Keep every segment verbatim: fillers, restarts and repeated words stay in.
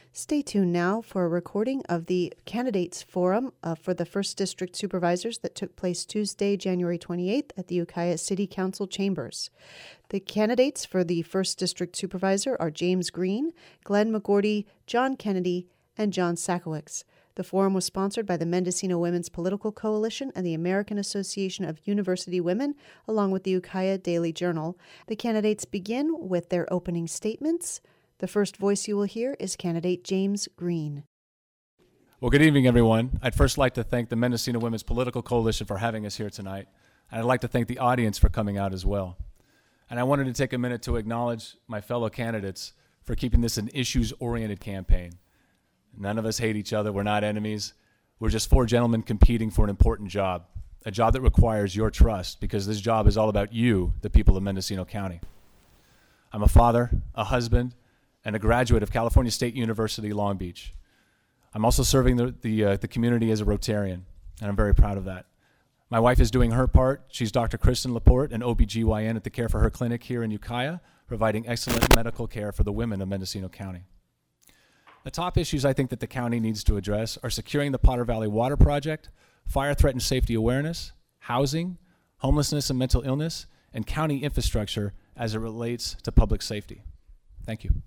Stay tuned now for a recording of the Candidates Forum uh, for the first District Supervisors that took place Tuesday, January twenty-eighth at the Ukiah City Council Chambers. The candidates for the first District Supervisor are James Green, Glenn McGorty, John Kennedy, and John Sakowicz. The forum was sponsored by the Mendocino Women's Political Coalition and the American Association of University Women, along with the Ukiah Daily Journal. The candidates begin with their opening statements. The first voice you will hear is candidate James Green. Well, good evening, everyone. I'd first like to thank the Mendocino Women's Political Coalition for having us here tonight. And I'd like to thank the audience for coming out as well. And I wanted to take a minute to acknowledge my fellow candidates for keeping this an issues-oriented campaign. None of us hate each other. We're not enemies. We're just four gentlemen competing for an important job, a job that requires your trust, because this job is all about you, the people of Mendocino County. I'm a father, a husband, and a graduate of California State University, Long Beach. I'm also serving the, the, uh, the community as a Rotarian, and I'm very proud of that. My wife is doing her part. She's Doctor Kristen Laporte, an O B G Y N at the Care for Her clinic here in Ukiah, providing excellent medical care for the women of Mendocino County. The top issues I think that the county needs to address are securing the Potter Valley Water Project, fire threat and safety awareness, housing, homelessness and mental illness, and county infrastructure as it relates to public safety. Thank you.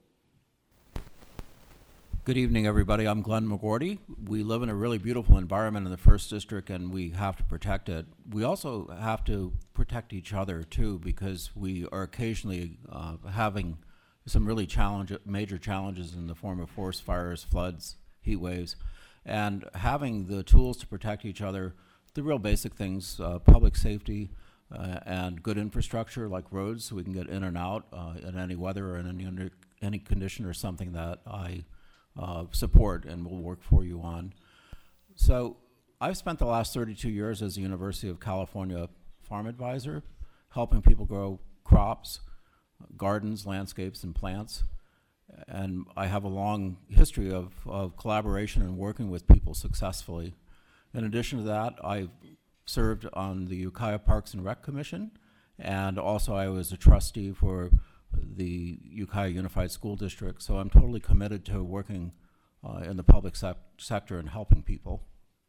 Good evening, everybody. I'm Glenn McGorty. We live in a really beautiful environment in the first District, and we have to protect it. We also have to protect each other, too, because we are occasionally uh, having some really challenge, major challenges in the form of forest fires, floods, heat waves, and having the tools to protect each other, the real basic things, uh, public safety uh, and good infrastructure like roads so we can get in and out uh, in any weather or in any, under, any condition, or something that I Uh, support and will work for you on. So I've spent the last thirty-two years as a University of California farm advisor, helping people grow crops, gardens, landscapes, and plants. And I have a long history of, of collaboration and working with people successfully. In addition to that, I've served on the Ukiah Parks and Rec Commission, and also I was a trustee for the Ukiah Unified School District, so I'm totally committed to working uh, in the public sec- sector and helping people.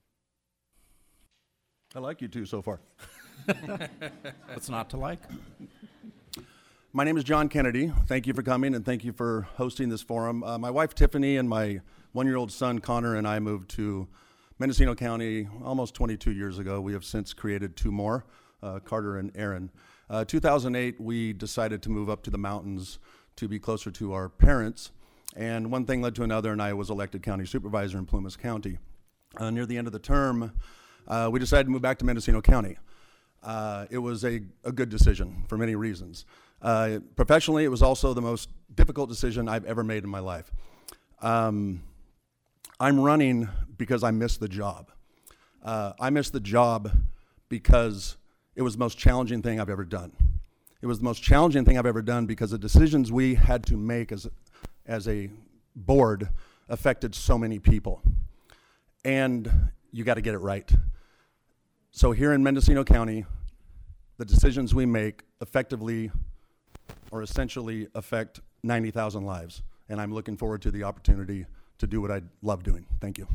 I like you two so far. What's not to like? My name is John Kennedy. Thank you for coming, and thank you for hosting this forum. Uh, my wife Tiffany and my one-year-old son Connor and I moved to Mendocino County almost twenty-two years ago. We have since created two more, uh, Carter and Aaron. Uh, two thousand eight, we decided to move up to the mountains to be closer to our parents, and one thing led to another, and I was elected county supervisor in Plumas County. Uh, near the end of the term, uh, we decided to move back to Mendocino County. Uh, it was a, a good decision for many reasons. Uh, professionally, it was also the most difficult decision I've ever made in my life. Um, I'm running because I miss the job. Uh, I miss the job because it was the most challenging thing I've ever done. It was the most challenging thing I've ever done because the decisions we had to make as, as a board affected so many people. And you got to get it right. So here in Mendocino County, the decisions we make effectively or essentially affect ninety thousand lives. And I'm looking forward to the opportunity to do what I love doing. Thank you.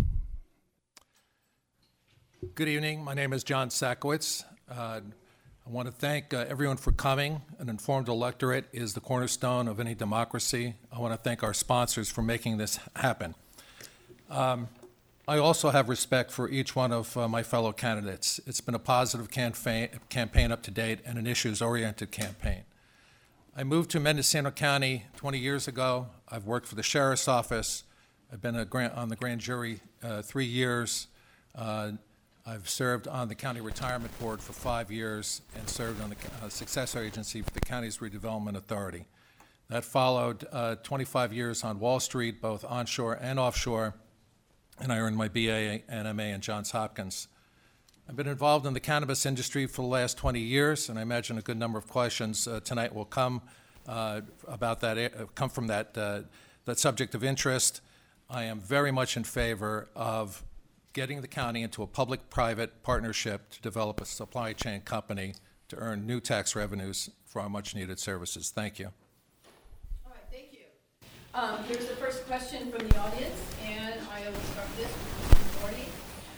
Good evening. My name is John Sakowicz. Uh, I want to thank uh, everyone for coming. An informed electorate is the cornerstone of any democracy. I want to thank our sponsors for making this happen. Um, I also have respect for each one of uh, my fellow candidates. It's been a positive campaign, campaign up to date and an issues-oriented campaign. I moved to Mendocino County twenty years ago. I've worked for the Sheriff's Office. I've been a grant, on the grand jury uh, three years. Uh, I've served on the County Retirement Board for five years and served on the uh, successor agency for the county's redevelopment authority. That followed uh, twenty-five years on Wall Street, both onshore and offshore, and I earned my B A and M A in Johns Hopkins. I've been involved in the cannabis industry for the last twenty years, and I imagine a good number of questions uh, tonight will come uh, about that, uh, come from that, uh, that subject of interest. I am very much in favor of getting the county into a public-private partnership to develop a supply chain company to earn new tax revenues for our much-needed services. Thank you. All right, thank you. Um, here's the first question from the audience, and I will start this with Mister Gordy.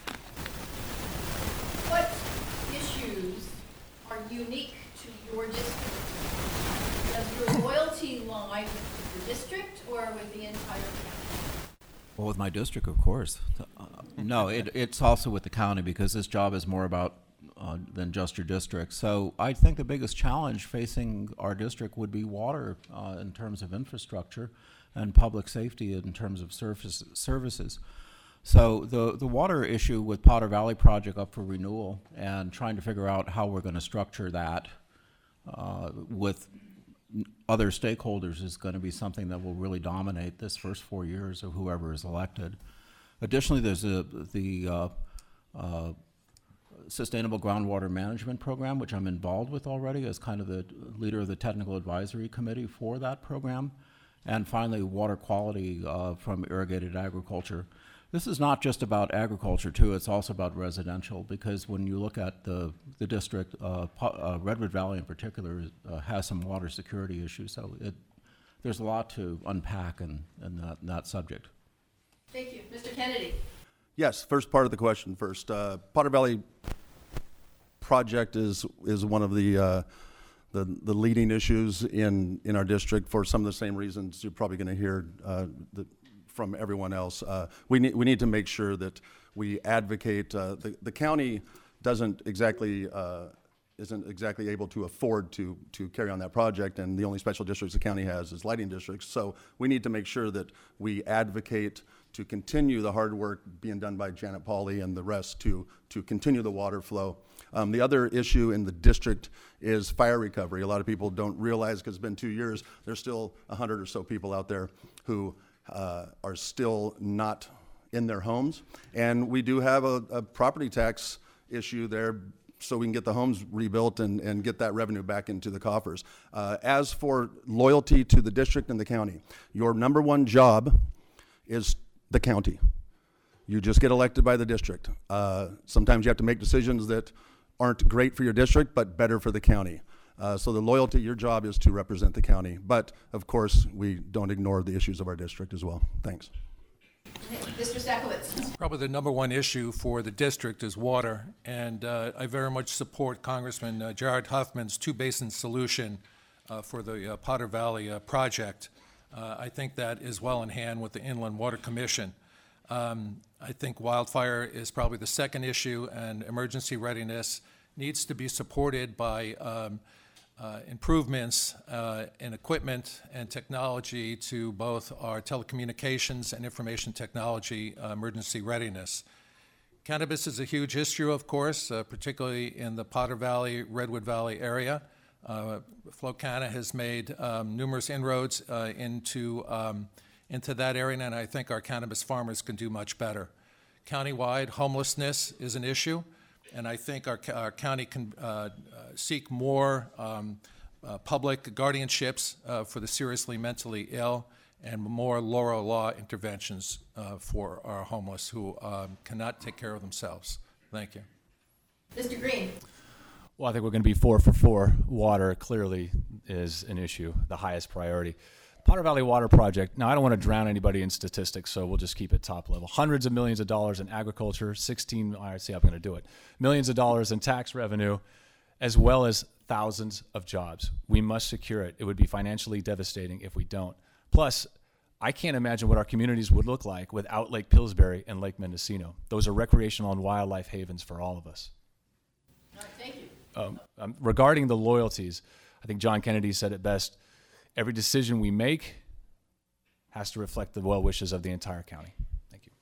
What issues are unique to your district? Does your loyalty lie with the district or with the entire county? Well, with my district, of course. Uh, no, it, it's also with the county because this job is more about uh, than just your district. So I think the biggest challenge facing our district would be water uh, in terms of infrastructure and public safety in terms of surface, services. So the, the water issue with Potter Valley project up for renewal and trying to figure out how we're going to structure that uh, with other stakeholders is going to be something that will really dominate this first four years of whoever is elected. Additionally, there's a, the uh, uh, Sustainable Groundwater Management Program, which I'm involved with already as kind of the leader of the Technical Advisory Committee for that program. And finally, water quality uh, from irrigated agriculture. This is not just about agriculture, too. It's also about residential, because when you look at the, the district, uh, uh, Redwood Valley in particular uh, has some water security issues. So it, there's a lot to unpack in, in, that, in that subject. Thank you. Mister Kennedy. Yes, first part of the question first. Uh, Potter Valley project is is one of the, uh, the the leading issues in, in our district for some of the same reasons you're probably going to hear uh, the, from everyone else. Uh, we need we need to make sure that we advocate. Uh, the the county doesn't exactly uh, isn't exactly able to afford to to carry on that project, and the only special districts the county has is lighting districts. So we need to make sure that we advocate to continue the hard work being done by Janet Pauley and the rest to to continue the water flow. Um, the other issue in the district is fire recovery. A lot of people don't realize, because it's been two years, there's still a hundred or so people out there who uh, are still not in their homes. And we do have a, a property tax issue there, so we can get the homes rebuilt and, and get that revenue back into the coffers. Uh, as for loyalty to the district and the county, your number one job is the county. You just get elected by the district. Uh, sometimes you have to make decisions that aren't great for your district, but better for the county. Uh, so the loyalty, your job is to represent the county. But of course, we don't ignore the issues of our district as well. Thanks. Mister Sakowicz. Probably the number one issue for the district is water, and uh, I very much support Congressman uh, Jared Huffman's two-basin solution uh, for the uh, Potter Valley uh, project. Uh, I think that is well in hand with the Inland Water Commission. Um, I think wildfire is probably the second issue, and emergency readiness needs to be supported by um, uh, improvements uh, in equipment and technology to both our telecommunications and information technology uh, emergency readiness. Cannabis is a huge issue, of course, uh, particularly in the Potter Valley, Redwood Valley area. Uh, Flocana has made um, numerous inroads uh, into um, into that area, and I think our cannabis farmers can do much better. Countywide, homelessness is an issue, and I think our, our county can uh, uh, seek more um, uh, public guardianships uh, for the seriously mentally ill and more Laura law interventions uh, for our homeless who um, cannot take care of themselves. Thank you. Mister Green. Well, I think we're going to be four for four. Water clearly is an issue, the highest priority. Potter Valley Water Project, now I don't want to drown anybody in statistics, so we'll just keep it top level. Hundreds of millions of dollars in agriculture, sixteen, I see I'm going to do it, millions of dollars in tax revenue, as well as thousands of jobs. We must secure it. It would be financially devastating if we don't. Plus, I can't imagine what our communities would look like without Lake Pillsbury and Lake Mendocino. Those are recreational and wildlife havens for all of us. All right, thank you. Um, um, regarding the loyalties, I think John Kennedy said it best. Every decision we make has to reflect the well wishes of the entire county. Thank you.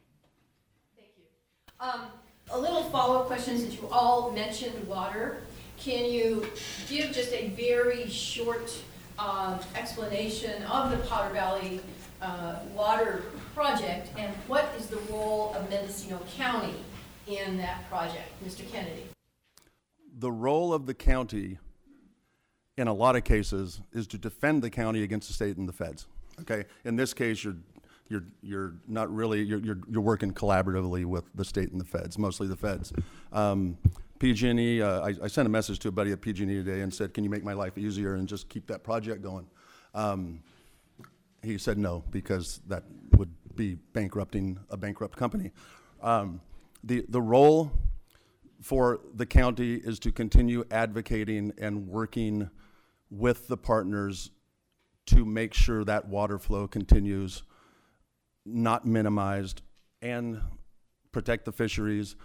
Thank you. Um, a little follow-up question, since you all mentioned water. Can you give just a very short uh, explanation of the Potter Valley uh, water project, and what is the role of Mendocino County in that project? Mister Kennedy. The role of the county in a lot of cases is to defend the county against the state and the feds. Okay, in this case, you're you're you're not really you're you're, you're working collaboratively with the state and the feds, mostly the feds. Um, P G and E, uh, I, I sent a message to a buddy at P G and E today and said, "Can you make my life easier and just keep that project going?" Um, he said no, because that would be bankrupting a bankrupt company. Um, the, the role for the county is to continue advocating and working with the partners to make sure that water flow continues, not minimized, and protect the fisheries.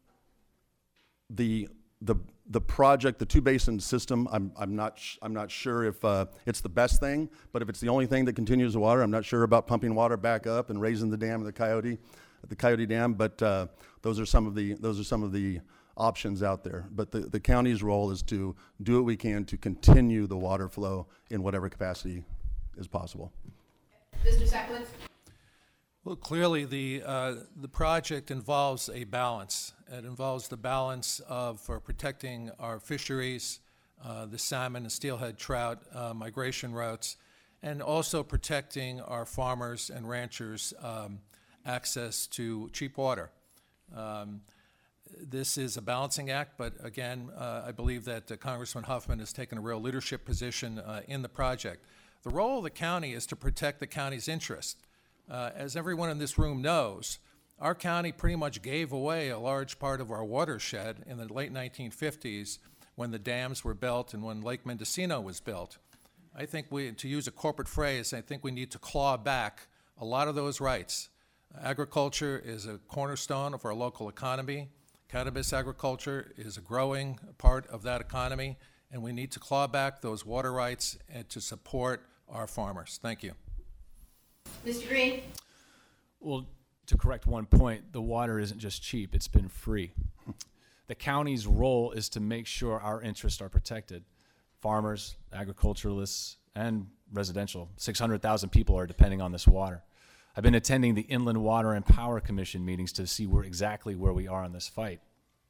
The the the project, the two basin system, I'm I'm not sh- I'm not sure if uh, it's the best thing, but if it's the only thing that continues the water, I'm not sure about pumping water back up and raising the dam, the Coyote, the Coyote Dam. But uh, those are some of the those are some of the options out there. But the, the county's role is to do what we can to continue the water flow in whatever capacity is possible. Mister Sakowicz? Well, clearly the, uh, the project involves a balance. It involves the balance of uh, protecting our fisheries, uh, the salmon and steelhead trout uh, migration routes, and also protecting our farmers and ranchers' um, access to cheap water. Um, This is a balancing act, but again, uh, I believe that uh, Congressman Huffman has taken a real leadership position uh, in the project. The role of the county is to protect the county's interest. Uh, as everyone in this room knows, our county pretty much gave away a large part of our watershed in the late nineteen fifties when the dams were built and when Lake Mendocino was built. I think we, to use a corporate phrase, I think we need to claw back a lot of those rights. Agriculture is a cornerstone of our local economy. Cannabis agriculture is a growing part of that economy, and we need to claw back those water rights and to support our farmers. Thank you. Mister Green? Well, to correct one point, the water isn't just cheap, it's been free. The county's role is to make sure our interests are protected. Farmers, agriculturalists, and residential. six hundred thousand people are depending on this water. I've been attending the Inland Water and Power Commission meetings to see where exactly where we are in this fight.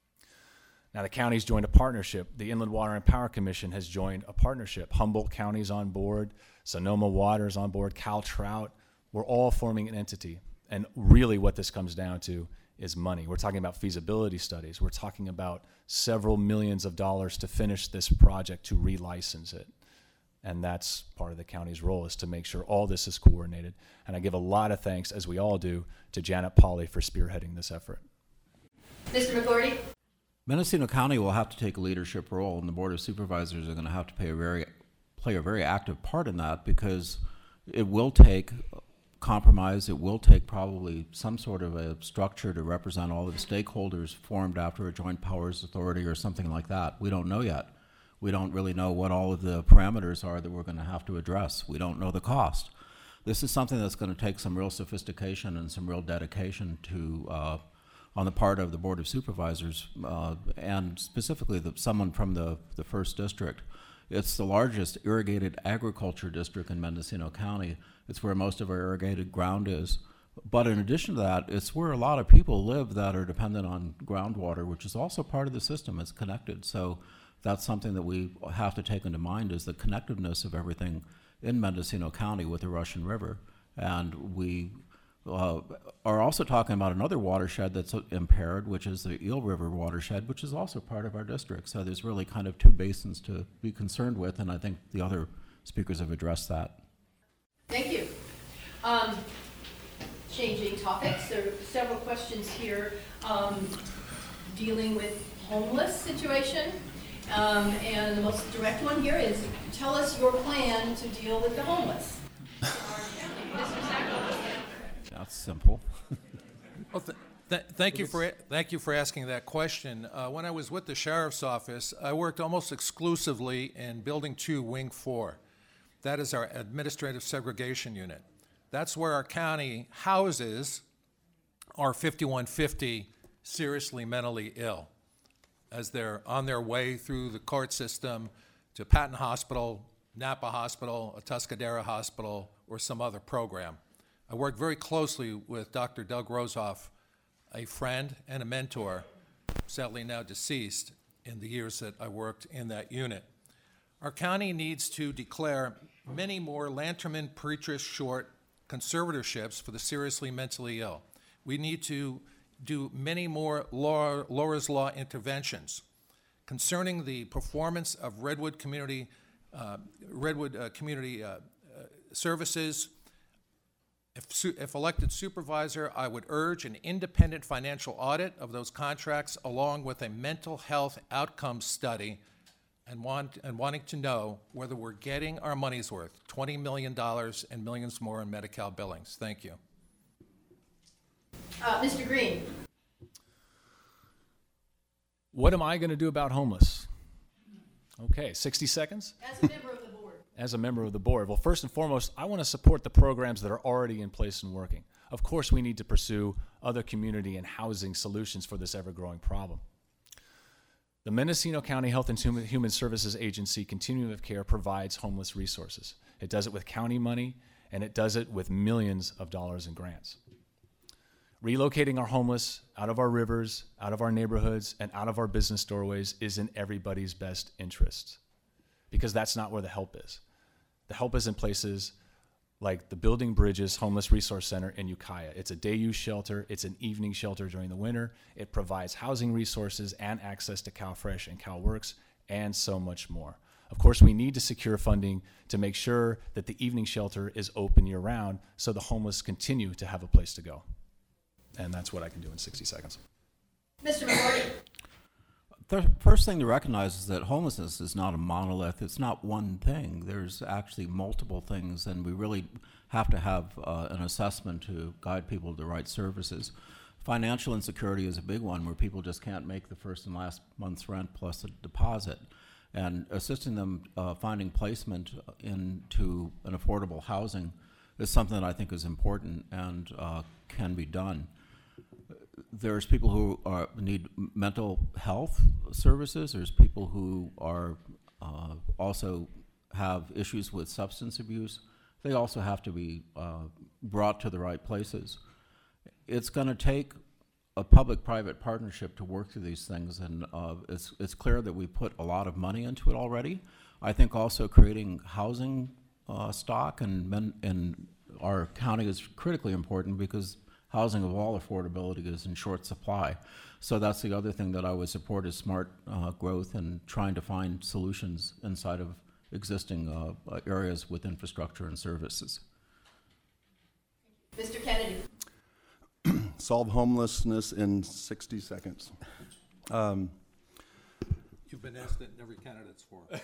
Now the county's joined a partnership. The Inland Water and Power Commission has joined a partnership. Humboldt County's on board, Sonoma Water's on board, Cal Trout. We're all forming an entity. And really what this comes down to is money. We're talking about feasibility studies. We're talking about several millions of dollars to finish this project, to relicense it. And that's part of the county's role, is to make sure all this is coordinated. And I give a lot of thanks, as we all do, to Janet Pauley for spearheading this effort. Mister McGorty? Mendocino County will have to take a leadership role, and the Board of Supervisors are going to have to play a very, play a very active part in that, because it will take compromise. It will take probably some sort of a structure to represent all of the stakeholders formed after a joint powers authority or something like that. We don't know yet. We don't really know what all of the parameters are that we're going to have to address. We don't know the cost. This is something that's going to take some real sophistication and some real dedication to, uh, on the part of the Board of Supervisors, uh, and specifically the, someone from the, the first district. It's the largest irrigated agriculture district in Mendocino County. It's where most of our irrigated ground is. But in addition to that, it's where a lot of people live that are dependent on groundwater, which is also part of the system. It's connected. So that's something that we have to take into mind, is the connectedness of everything in Mendocino County with the Russian River. And we uh, are also talking about another watershed that's impaired, which is the Eel River watershed, which is also part of our district. So there's really kind of two basins to be concerned with, and I think the other speakers have addressed that. Thank you. Um, changing topics, there are several questions here um, dealing with homeless situation. Um, and the most direct one here is, tell us your plan to deal with the homeless. That's simple. Well, th- th- thank you for thank you for asking that question. Uh, when I was with the sheriff's office, I worked almost exclusively in Building Two, Wing Four. That is our administrative segregation unit. That's where our county houses our fifty-one fifty seriously mentally ill, as they're on their way through the court system to Patton Hospital, Napa Hospital, a Tuscadero Hospital, or some other program. I worked very closely with Doctor Doug Rosoff, a friend and a mentor, sadly now deceased, in the years that I worked in that unit. Our county needs to declare many more Lanterman Petrus Short conservatorships for the seriously mentally ill. We need to do many more law, Laura's Law interventions concerning the performance of Redwood Community, uh, Redwood uh, Community uh, uh, Services. If, su- if elected supervisor, I would urge an independent financial audit of those contracts along with a mental health outcome study and want and wanting to know whether we're getting our money's worth, twenty million dollars and millions more in Medi-Cal billings. Thank you. Uh, Mister Green. What am I going to do about homeless? Okay, sixty seconds? As a member of the board. As a member of the board. Well, first and foremost, I want to support the programs that are already in place and working. Of course, we need to pursue other community and housing solutions for this ever-growing problem. The Mendocino County Health and Human Services Agency Continuum of Care provides homeless resources. It does it with county money, and it does it with millions of dollars in grants. Relocating our homeless out of our rivers, out of our neighborhoods, and out of our business doorways is in everybody's best interest, because that's not where the help is. The help is in places like the Building Bridges Homeless Resource Center in Ukiah. It's a day-use shelter. It's an evening shelter during the winter. It provides housing resources and access to CalFresh and CalWorks and so much more. Of course, we need to secure funding to make sure that the evening shelter is open year-round so the homeless continue to have a place to go. And that's what I can do in sixty seconds. Mister McGorty. The first thing to recognize is that homelessness is not a monolith. It's not one thing. There's actually multiple things, and we really have to have uh, an assessment to guide people to the right services. Financial insecurity is a big one, where people just can't make the first and last month's rent plus a deposit. And assisting them uh, finding placement into an affordable housing is something that I think is important and uh, can be done. There's people who are, need mental health services. There's people who are uh, also have issues with substance abuse. They also have to be uh, brought to the right places. It's going to take a public-private partnership to work through these things, and uh, it's, it's clear that we put a lot of money into it already. I think also creating housing uh, stock and men, in our county is critically important, because housing of all affordability is in short supply. So that's the other thing that I would support, is smart uh, growth and trying to find solutions inside of existing uh, areas with infrastructure and services. Mister Kennedy. Solve homelessness in sixty seconds. Um, You've been asked it in every candidate's forum.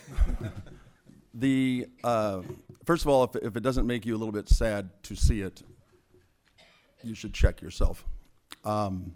the uh, first of all, if, if it doesn't make you a little bit sad to see it, you should check yourself. Um,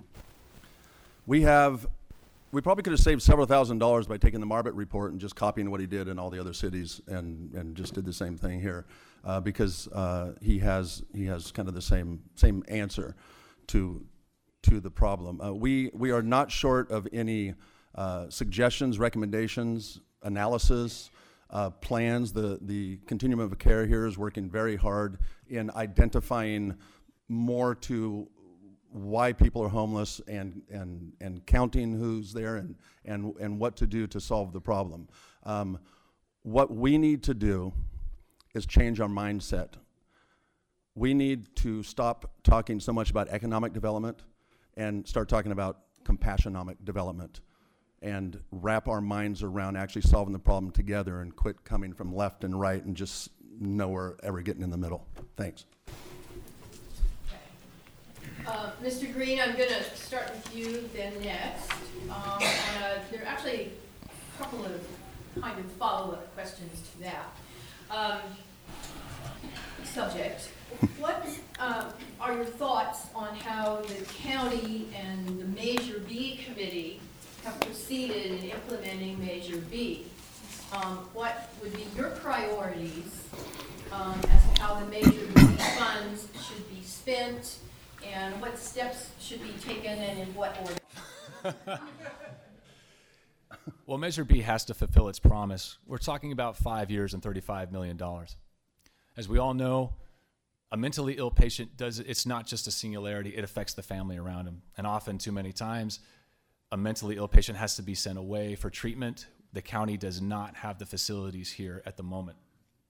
we have, we probably could have saved several thousand dollars by taking the Marbut report and just copying what he did in all the other cities, and, and just did the same thing here, uh, because uh, he has he has kind of the same same answer to to the problem. Uh, we we are not short of any uh, suggestions, recommendations, analysis, uh, plans. The the continuum of care here is working very hard in identifying more to why people are homeless, and and and counting who's there, and and and what to do to solve the problem. Um, what we need to do is change our mindset. We need to stop talking so much about economic development and start talking about compassionomic development, and wrap our minds around actually solving the problem together, and quit coming from left and right and just nowhere ever getting in the middle. Thanks. Uh, Mister Green, I'm going to start with you then next. Um, and, uh, there are actually a couple of kind of follow-up questions to that um, subject. What uh, are your thoughts on how the county and the Measure B committee have proceeded in implementing Measure B? Um, what would be your priorities um, as to how the Measure B funds should be spent? And what steps should be taken, and in what order? Well, Measure B has to fulfill its promise. We're talking about five years and thirty-five million dollars. As we all know, a mentally ill patient does, it's not just a singularity, it affects the family around him. And often, too many times, a mentally ill patient has to be sent away for treatment. The county does not have the facilities here at the moment.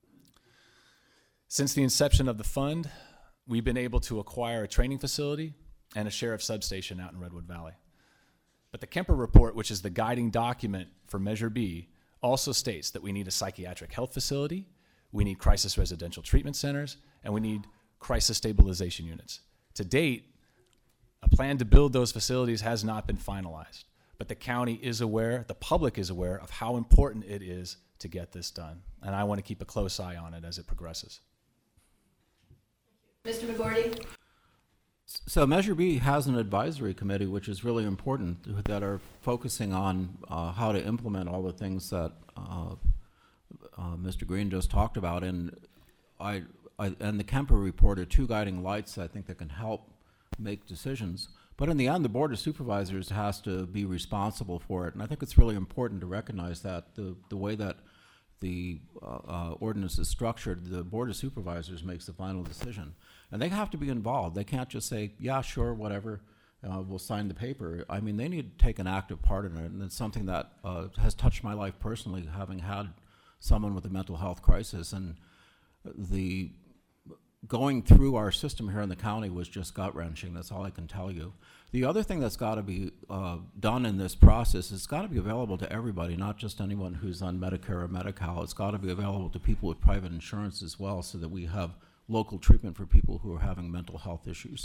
Since the inception of the fund, we've been able to acquire a training facility and a sheriff's substation out in Redwood Valley. But the Kemper Report, which is the guiding document for Measure B, also states that we need a psychiatric health facility, we need crisis residential treatment centers, and we need crisis stabilization units. To date, a plan to build those facilities has not been finalized, but the county is aware, the public is aware of how important it is to get this done, and I want to keep a close eye on it as it progresses. Mister McGorty? So Measure B has an advisory committee, which is really important, that are focusing on uh, how to implement all the things that uh, uh, Mister Green just talked about. And I, I and the Kemper report are two guiding lights, I think, that can help make decisions. But in the end, the Board of Supervisors has to be responsible for it. And I think it's really important to recognize that the, the way that the uh, uh, ordinance is structured, the Board of Supervisors makes the final decision. And they have to be involved. They can't just say, yeah, sure, whatever, uh, we'll sign the paper. I mean, they need to take an active part in it, and it's something that uh, has touched my life personally, having had someone with a mental health crisis. And the going through our system here in the county was just gut-wrenching. That's all I can tell you. The other thing that's got to be uh, done in this process is it's got to be available to everybody, not just anyone who's on Medicare or Medi-Cal. It's got to be available to people with private insurance as well, so that we have local treatment for people who are having mental health issues.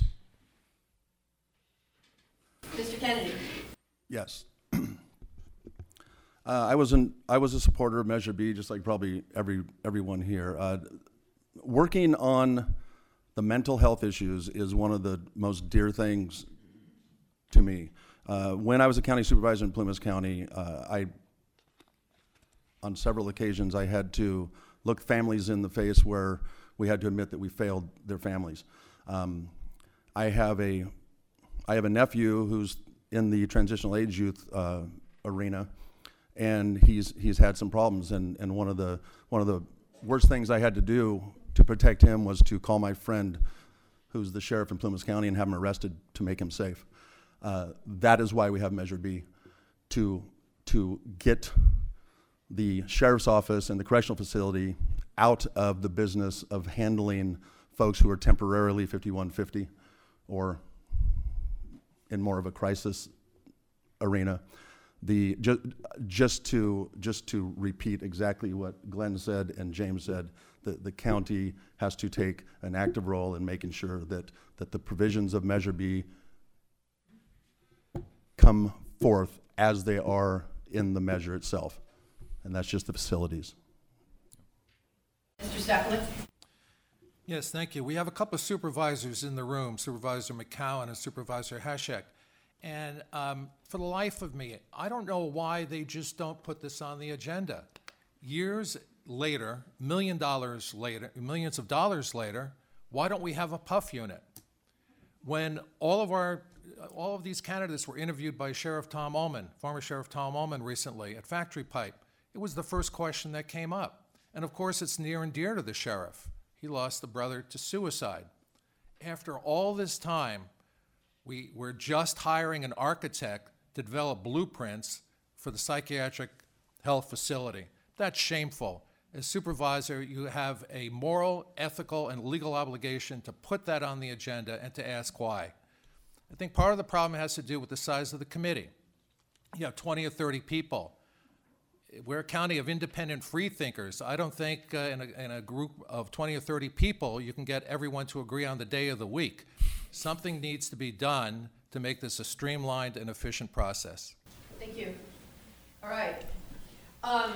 Mister Kennedy? Yes. uh, I was an, I was a supporter of Measure B, just like probably every everyone here. Uh, working on the mental health issues is one of the most dear things to me. Uh, when I was a county supervisor in Plumas County, uh, I, on several occasions, I had to look families in the face where we had to admit that we failed their families. Um, I have a, I have a nephew who's in the transitional age youth uh, arena, and he's he's had some problems. And, and one of the one of the worst things I had to do to protect him was to call my friend, who's the sheriff in Plumas County, and have him arrested to make him safe. Uh, that is why we have Measure B, to to get the sheriff's office and the correctional facility out of the business of handling folks who are temporarily fifty-one fifty or in more of a crisis arena. The just just to just to repeat exactly what Glenn said and James said, the, the county has to take an active role in making sure that that the provisions of Measure B come forth as they are in the measure itself, and that's just the facilities. Mister Steplet? Yes, thank you. We have a couple of supervisors in the room, Supervisor McCowan and Supervisor Hashek. And um, for the life of me, I don't know why they just don't put this on the agenda. Years later, million dollars later, millions of dollars later, why don't we have a PUF unit? When all of our, all of these candidates were interviewed by Sheriff Tom Ullman, former Sheriff Tom Ullman recently at Factory Pipe, it was the first question that came up. And of course, it's near and dear to the sheriff. He lost a brother to suicide. After all this time, we were just hiring an architect to develop blueprints for the psychiatric health facility. That's shameful. As supervisor, you have a moral, ethical, and legal obligation to put that on the agenda and to ask why. I think part of the problem has to do with the size of the committee. You have twenty or thirty people. We're a county of independent free thinkers. I don't think uh, in, a, in a group of twenty or thirty people you can get everyone to agree on the day of the week. Something needs to be done to make this a streamlined and efficient process. Thank you. All right. Um,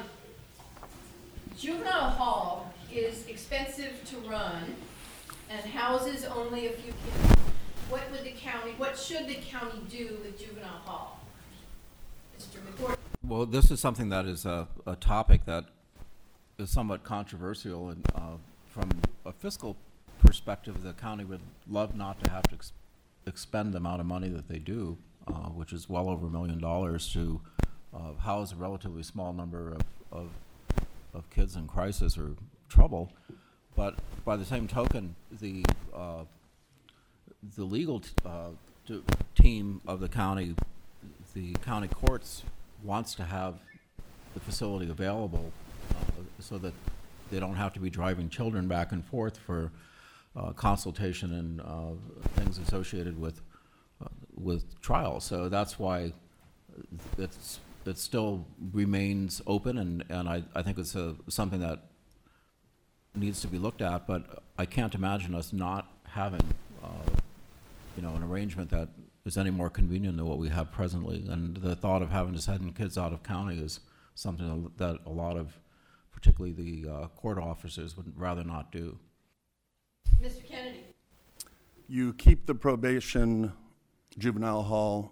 juvenile hall is expensive to run and houses only a few kids. What would the county, what should the county do with juvenile hall? Mister McGorty. Well, this is something that is a, a topic that is somewhat controversial, and uh, from a fiscal perspective, the county would love not to have to ex expend the amount of money that they do, uh, which is well over a million dollars, to uh, house a relatively small number of, of, of kids in crisis or trouble. But by the same token, the uh, the legal t uh, t team of the county, the county courts, wants to have the facility available uh, so that they don't have to be driving children back and forth for uh, consultation and uh, things associated with uh, with trial. So that's why it's it still remains open, and and I I think it's a something that needs to be looked at, but I can't imagine us not having, uh, you know, an arrangement that is any more convenient than what we have presently. And the thought of having to send kids out of county is something that a lot of, particularly the uh, court officers, would rather not do. Mister Kennedy. You keep the probation juvenile hall,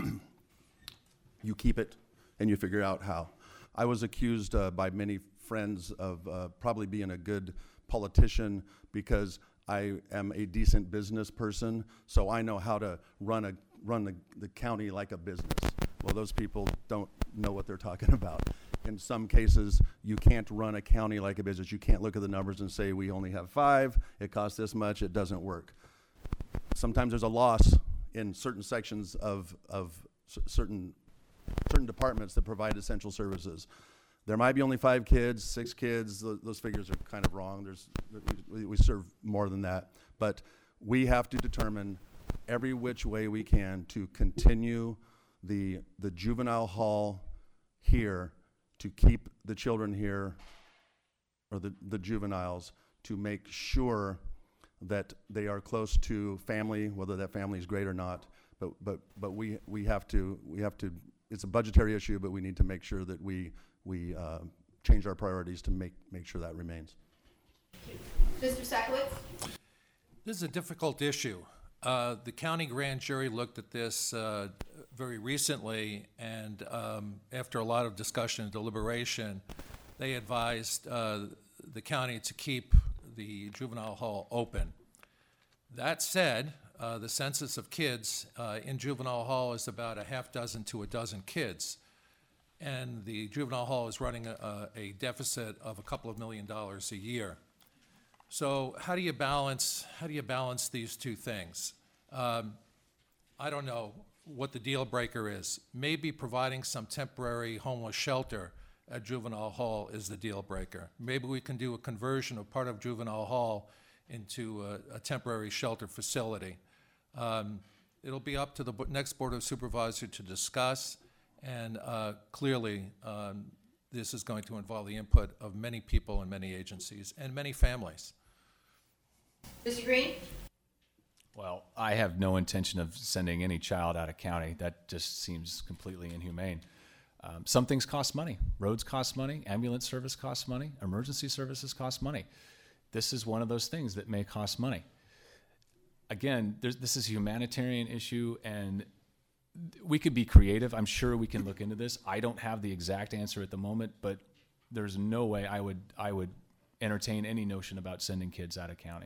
you keep it, and you figure out how. I was accused uh, by many friends of uh, probably being a good politician because I am a decent business person, so I know how to run a run the, the county like a business. Well, those people don't know what they're talking about. In some cases, you can't run a county like a business. You can't look at the numbers and say, we only have five, it costs this much, it doesn't work. Sometimes there's a loss in certain sections of, of c- certain, certain departments that provide essential services. There might be only five kids, six kids, th- those figures are kind of wrong. There's, we, we serve more than that. But we have to determine every which way we can to continue the, the juvenile hall here, to keep the children here, or the, the juveniles, to make sure that they are close to family, whether that family is great or not. But but but we we have to we have to. It's a budgetary issue, but we need to make sure that we we uh, change our priorities to make make sure that remains. Mister Sakowitz. This is a difficult issue. Uh, the county grand jury looked at this uh, very recently, and um, after a lot of discussion and deliberation, they advised uh, the county to keep the juvenile hall open. That said, uh, the census of kids uh, in juvenile hall is about a half dozen to a dozen kids, and the juvenile hall is running a, a deficit of a couple of million dollars a year. So how do you balance how do you balance these two things? Um, I don't know what the deal breaker is. Maybe providing some temporary homeless shelter at juvenile hall is the deal breaker. Maybe we can do a conversion of part of juvenile hall into a, a temporary shelter facility. Um, it'll be up to the bo- next Board of Supervisors to discuss, and uh, clearly um, this is going to involve the input of many people and many agencies and many families. Mister Green. Well, I have no intention of sending any child out of county. That just seems completely inhumane. Um, some things cost money. Roads cost money. Ambulance service costs money. Emergency services cost money. This is one of those things that may cost money. Again, there's, this is a humanitarian issue, and we could be creative. I'm sure we can look into this. I don't have the exact answer at the moment, but there's no way I would I would entertain any notion about sending kids out of county.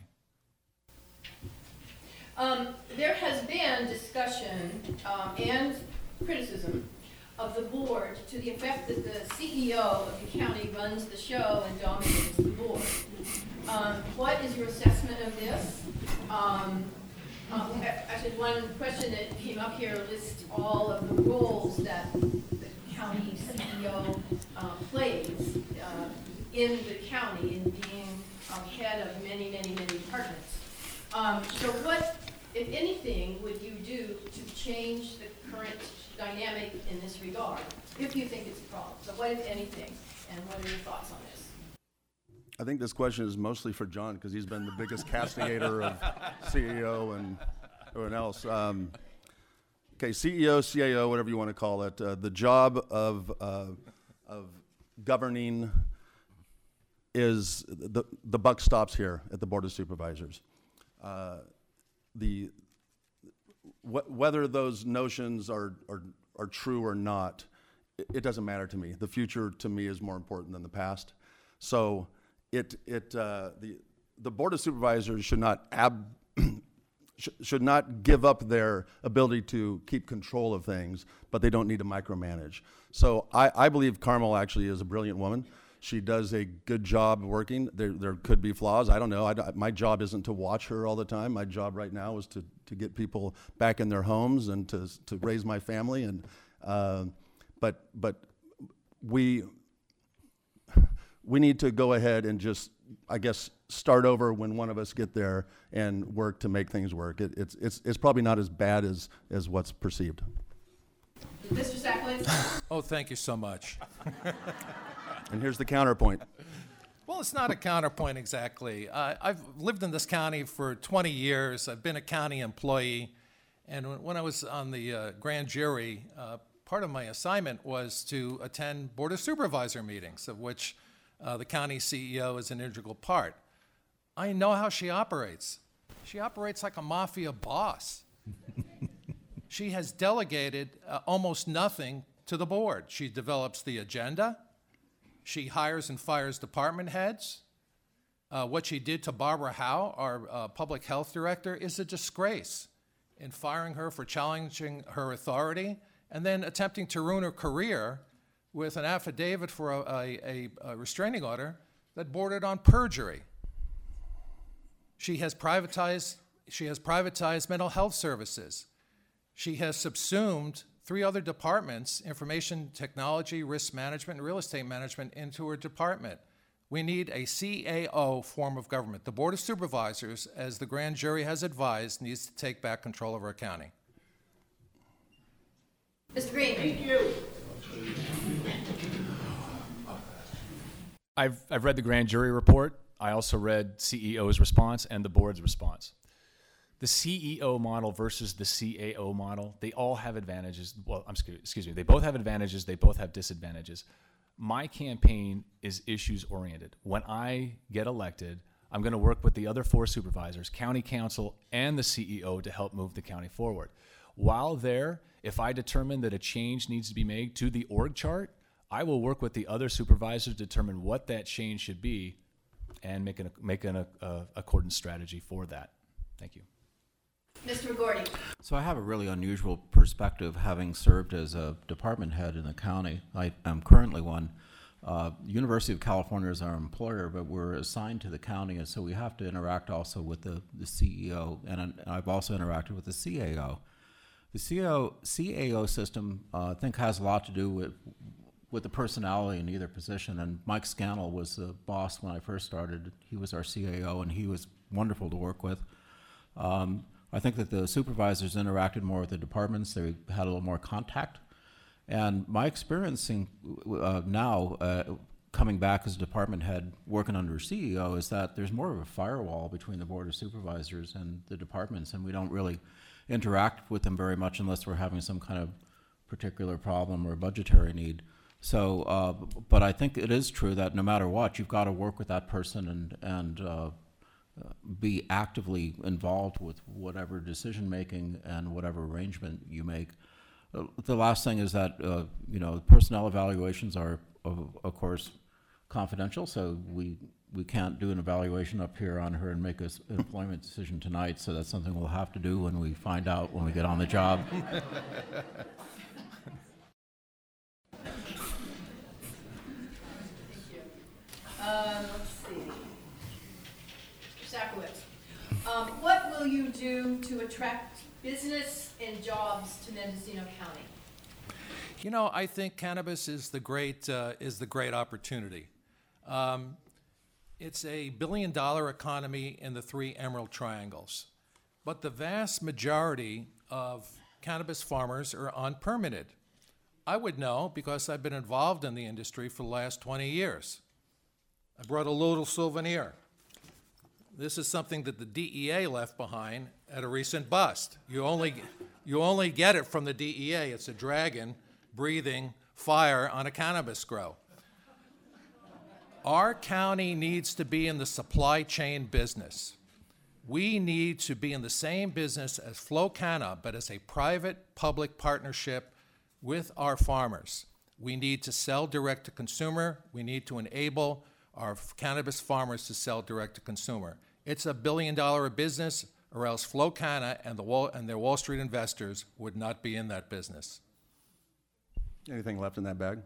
Um, there has been discussion um, and criticism of the board to the effect that the C E O of the county runs the show and dominates the board. Um, what is your assessment of this? Um, uh, actually, one question that came up here lists all of the roles that the county C E O uh, plays uh, in the county in being um, head of many, many, many departments. Um, so what, if anything, would you do to change the current dynamic in this regard, if you think it's a problem? So what, if anything, and what are your thoughts on this? I think this question is mostly for John because he's been the biggest castigator of C E O and everyone else. Um, okay, C E O, C A O, whatever you want to call it. Uh, the job of uh, of governing is the the buck stops here at the Board of Supervisors. Uh, the wh- whether those notions are, are are true or not, it, it doesn't matter to me. The future to me is more important than the past. So it it uh, the the Board of Supervisors should not ab sh- should not give up their ability to keep control of things, but they don't need to micromanage. So I, I believe Carmel actually is a brilliant woman. She does a good job working. There, there could be flaws. I don't know. I, my job isn't to watch her all the time. My job right now is to, to get people back in their homes and to to raise my family. And uh, but but we we need to go ahead and just, I guess, start over when one of us get there and work to make things work. It, it's it's it's probably not as bad as as what's perceived. Mister Sakowitz? Oh, thank you so much. And here's the counterpoint. Well, it's not a counterpoint exactly. Uh, I've lived in this county for twenty years. I've been a county employee. And when, when I was on the uh, grand jury, uh, part of my assignment was to attend Board of Supervisor meetings, of which uh, the county C E O is an integral part. I know how she operates. She operates like a mafia boss. She has delegated uh, almost nothing to the board. She develops the agenda. She hires and fires department heads. Uh, what she did to Barbara Howe, our uh, public health director, is a disgrace in firing her for challenging her authority and then attempting to ruin her career with an affidavit for a, a, a restraining order that bordered on perjury. She has privatized, she has privatized mental health services. She has subsumed three other departments, information technology, risk management, and real estate management, into her department. We need a C A O form of government. The Board of Supervisors, as the grand jury has advised, needs to take back control of our county. Mister Green. Thank you. I've, I've read the grand jury report. I also read C E O's response and the board's response. The C E O model versus the C A O model, they all have advantages. Well, I'm excuse, excuse me. They both have advantages. They both have disadvantages. My campaign is issues oriented. When I get elected, I'm going to work with the other four supervisors, county council, and the C E O to help move the county forward. While there, if I determine that a change needs to be made to the org chart, I will work with the other supervisors to determine what that change should be and make an, make an a, a accordance strategy for that. Thank you. Mister McGorty. So I have a really unusual perspective, having served as a department head in the county. I am currently one. Uh, University of California is our employer, but we're assigned to the county, and so we have to interact also with the, the C E O, and, and I've also interacted with the C A O. The C A O, C A O system, uh, I think, has a lot to do with with the personality in either position, and Mike Scannell was the boss when I first started. He was our C A O, and he was wonderful to work with. Um, I think that the supervisors interacted more with the departments. They had a little more contact. And my experiencing uh, now, uh, coming back as department head, working under C E O, is that there's more of a firewall between the Board of Supervisors and the departments, and we don't really interact with them very much unless we're having some kind of particular problem or budgetary need. So, uh, but I think it is true that no matter what, you've got to work with that person and, and uh, be actively involved with whatever decision-making and whatever arrangement you make. Uh, the last thing is that, uh, you know, personnel evaluations are, of, of course, confidential, so we we can't do an evaluation up here on her and make an employment decision tonight, so that's something we'll have to do when we find out when we get on the job. Um, let's see. Sakowicz, um, what will you do to attract business and jobs to Mendocino County? You know, I think cannabis is the great uh, is the great opportunity. Um, it's a billion-dollar economy in the three Emerald Triangles, but the vast majority of cannabis farmers are unpermitted. I would know because I've been involved in the industry for the last twenty years. I brought a little souvenir. This is something that the D E A left behind at a recent bust. You only, you only get it from the D E A. It's a dragon breathing fire on a cannabis grow. Our county needs to be in the supply chain business. We need to be in the same business as Flow Canna, but as a private-public partnership with our farmers. We need to sell direct to consumer. We need to enable our cannabis farmers to sell direct to consumer. It's a billion dollar business, or else Flow Canna and the Wall and their Wall Street investors would not be in that business. Anything left in that bag?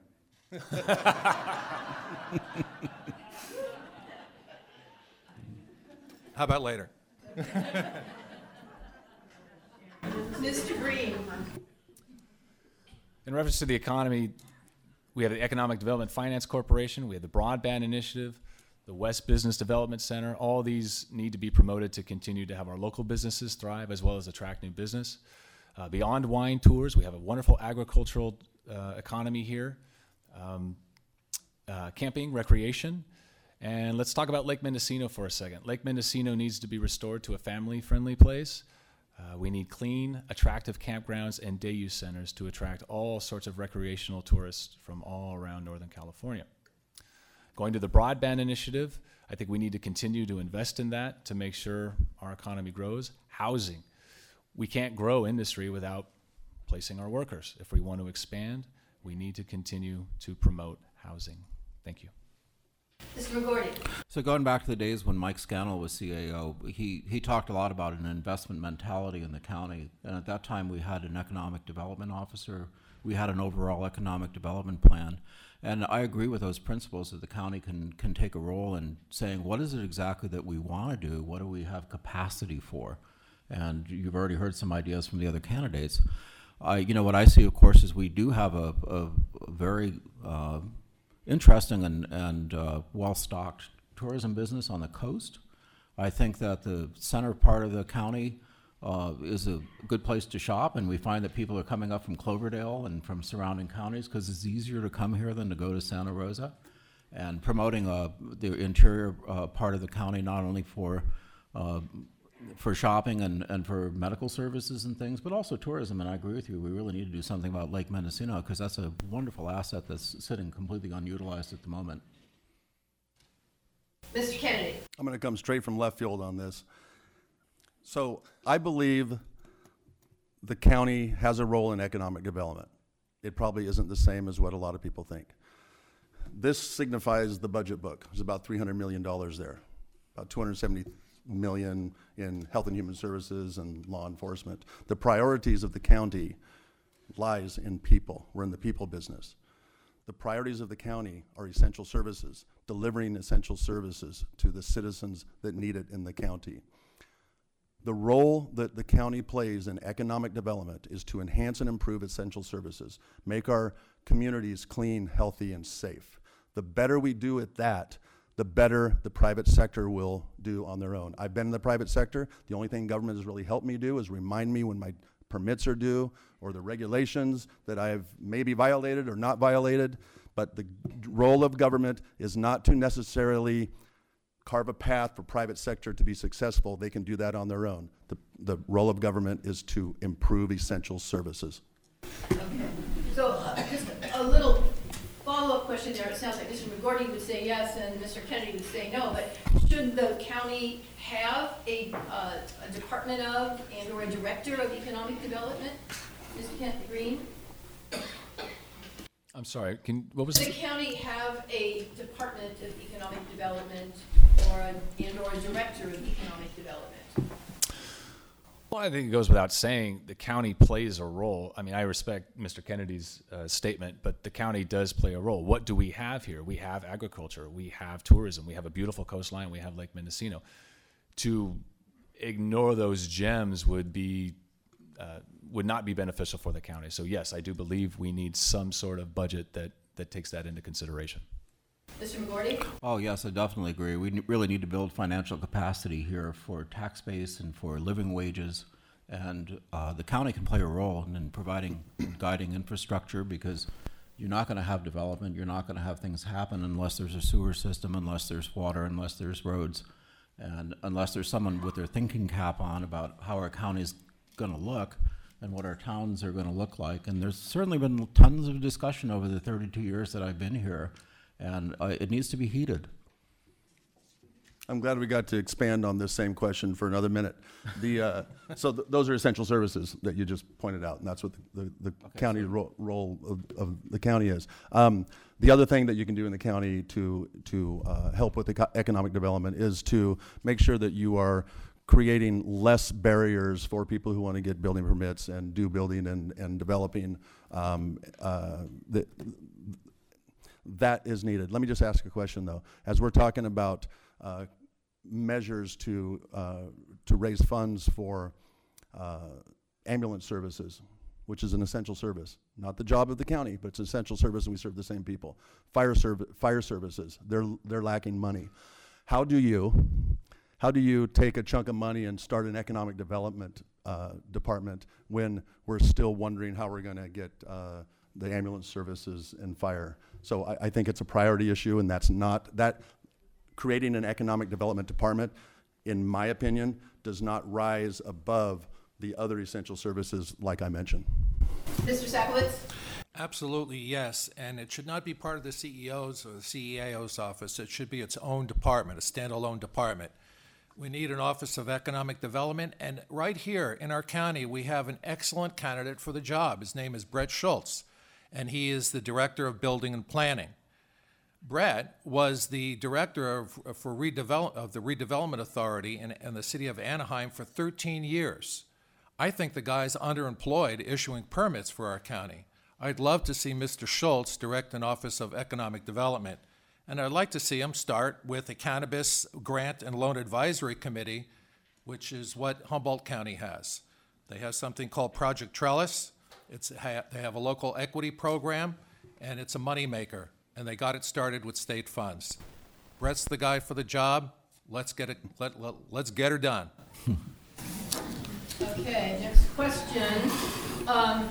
How about later? Mister Green. In reference to the economy, we have the Economic Development Finance Corporation, we have the Broadband Initiative, the West Business Development Center. All these need to be promoted to continue to have our local businesses thrive as well as attract new business. Uh, beyond wine tours, we have a wonderful agricultural uh, economy here, um, uh, camping, recreation, And let's talk about Lake Mendocino for a second. Lake Mendocino needs to be restored to a family-friendly place. Uh, we need clean, attractive campgrounds and day use centers to attract all sorts of recreational tourists from all around Northern California. Going to the broadband initiative, I think we need to continue to invest in that to make sure our economy grows. Housing. We can't grow industry without placing our workers. If we want to expand, we need to continue to promote housing. Thank you. Mister McGorty. So going back to the days when Mike Scannell was C A O, he, he talked a lot about an investment mentality in the county. And at that time, we had an economic development officer. We had an overall economic development plan. And I agree with those principles that the county can, can take a role in saying, what is it exactly that we want to do? What do we have capacity for? And you've already heard some ideas from the other candidates. I, you know, what I see, of course, is we do have a, a, a very uh, interesting and, and uh, well-stocked tourism business on the coast. I think that the center part of the county uh, is a good place to shop, and we find that people are coming up from Cloverdale and from surrounding counties because it's easier to come here than to go to Santa Rosa. And promoting uh, the interior uh, part of the county, not only for uh, for shopping and, and for medical services and things, but also tourism. And I agree with you, we really need to do something about Lake Mendocino because that's a wonderful asset that's sitting completely unutilized at the moment. Mister Kennedy. I'm going to come straight from left field on this. So I believe the county has a role in economic development. It probably isn't the same as what a lot of people think. This signifies the budget book. There's about three hundred million dollars there, about two hundred seventy million dollars in health and human services and law enforcement. The priorities of the county lies in people. We're in the people business. The priorities of the county are essential services, delivering essential services to the citizens that need it in the county. The role that the county plays in economic development is to enhance and improve essential services, make our communities clean, healthy, and safe. The better we do at that, the better the private sector will do on their own. I've been in the private sector. The only thing government has really helped me do is remind me when my permits are due or the regulations that I've maybe violated or not violated. But the role of government is not to necessarily carve a path for private sector to be successful. They can do that on their own. The, the role of government is to improve essential services. Okay. So uh, just a little follow-up question there. It sounds like Mister McGorty would say yes and Mister Kennedy would say no, but should the county have a, uh, a department of and or a director of economic development? Mister Kent Green? I'm sorry, can, what was Does the the county have a department of economic development or a, and or a director of economic development? Well, I think it goes without saying the county plays a role. I mean, I respect Mister Kennedy's uh, statement, but the county does play a role. What do we have here? We have agriculture, we have tourism, we have a beautiful coastline, we have Lake Mendocino. To ignore those gems would be uh, would not be beneficial for the county. So yes, I do believe we need some sort of budget that, that takes that into consideration. Mister McGorty? Oh, yes, I definitely agree. We ne- really need to build financial capacity here for tax base and for living wages. And uh, the county can play a role in, in providing guiding infrastructure because you're not going to have development, you're not going to have things happen unless there's a sewer system, unless there's water, unless there's roads, and unless there's someone with their thinking cap on about how our county's going to look and what our towns are going to look like. And there's certainly been tons of discussion over the thirty-two years that I've been here, and uh, it needs to be heated. I'm glad we got to expand on this same question for another minute. The uh, so th- those are essential services that you just pointed out, and that's what the, the, the Okay, county so- ro- role of, of the county is. Um, the other thing that you can do in the county to to uh, help with eco- economic development is to make sure that you are creating less barriers for people who want to get building permits and do building and, and developing. Um, uh, the, that is needed. Let me just ask a question though. As we're talking about uh, measures to uh, to raise funds for uh, ambulance services, which is an essential service, not the job of the county, but it's an essential service, and we serve the same people. Fire serv- fire services, they're they're lacking money. How do you how do you take a chunk of money and start an economic development uh, department when we're still wondering how we're going to get uh, the ambulance services and fire? So I, I think it's a priority issue, and that's not that. creating an economic development department, in my opinion, does not rise above the other essential services like I mentioned. Mister Sakowicz? Absolutely, yes. And it should not be part of the C E O's or the C E A O's office. It should be its own department, a standalone department. We need an Office of Economic Development, and right here in our county, we have an excellent candidate for the job. His name is Brett Schultz, and he is the Director of Building and Planning. Brett was the director of, for redevelop, of the Redevelopment Authority in, in the city of Anaheim for thirteen years. I think the guy's underemployed issuing permits for our county. I'd love to see Mister Schultz direct an Office of Economic Development. And I'd like to see him start with a Cannabis Grant and Loan Advisory Committee, which is what Humboldt County has. They have something called Project Trellis. It's, they have a local equity program, and it's a moneymaker. And they got it started with state funds. Brett's the guy for the job. Let's get it. Let, let, let's get her done. Okay, next question. Um,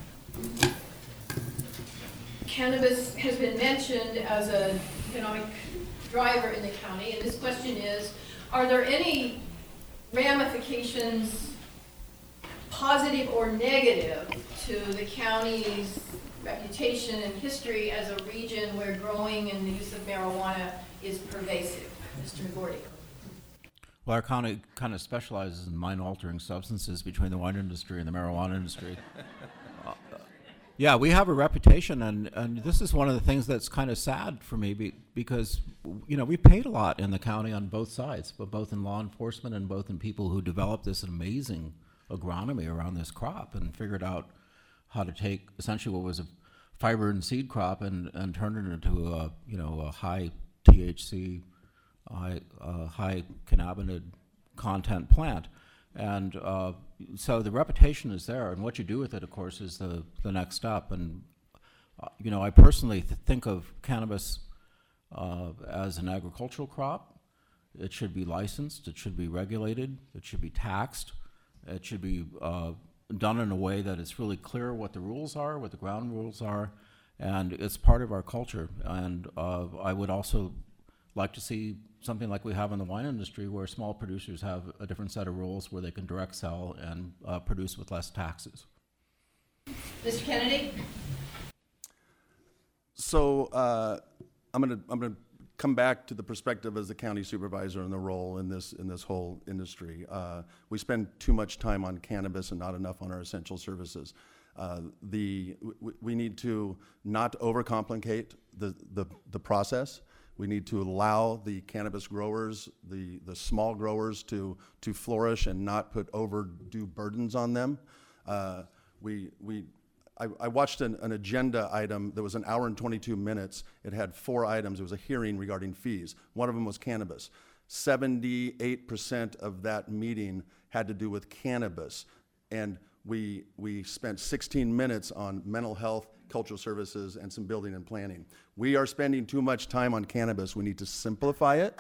cannabis has been mentioned as an economic driver in the county, and this question is, are there any ramifications, positive or negative, to the county's reputation and history as a region where growing and the use of marijuana is pervasive? Mister McGordy. Well, our county kind of specializes in mind-altering substances between the wine industry and the marijuana industry. uh, yeah, we have a reputation, and, and this is one of the things that's kind of sad for me be, because, you know, we paid a lot in the county on both sides, but both in law enforcement and both in people who developed this amazing agronomy around this crop and figured out how to take essentially what was a fiber and seed crop and, and turn it into a, you know, a high T H C, high, uh, high cannabinoid content plant. And uh, so the reputation is there, and what you do with it, of course, is the, the next step. And, uh, you know, I personally th- think of cannabis uh, as an agricultural crop. It should be licensed, it should be regulated, it should be taxed, it should be uh, done in a way that it's really clear what the rules are, what the ground rules are, and it's part of our culture. And uh, I would also like to see something like we have in the wine industry, where small producers have a different set of rules where they can direct sell and uh, produce with less taxes. Mister Kennedy? So uh, I'm going to I'm going to come back to the perspective as the county supervisor and the role in this in this whole industry. Uh, we spend too much time on cannabis and not enough on our essential services. Uh, the w- we need to not overcomplicate the, the the process. We need to allow the cannabis growers, the the small growers, to to flourish and not put overdue burdens on them. Uh, we we. I, I watched an, an agenda item that was an hour and twenty-two minutes. It had four items. It was a hearing regarding fees. One of them was cannabis. seventy-eight percent of that meeting had to do with cannabis. And we we spent sixteen minutes on mental health, cultural services, and some building and planning. We are spending too much time on cannabis. We need to simplify it.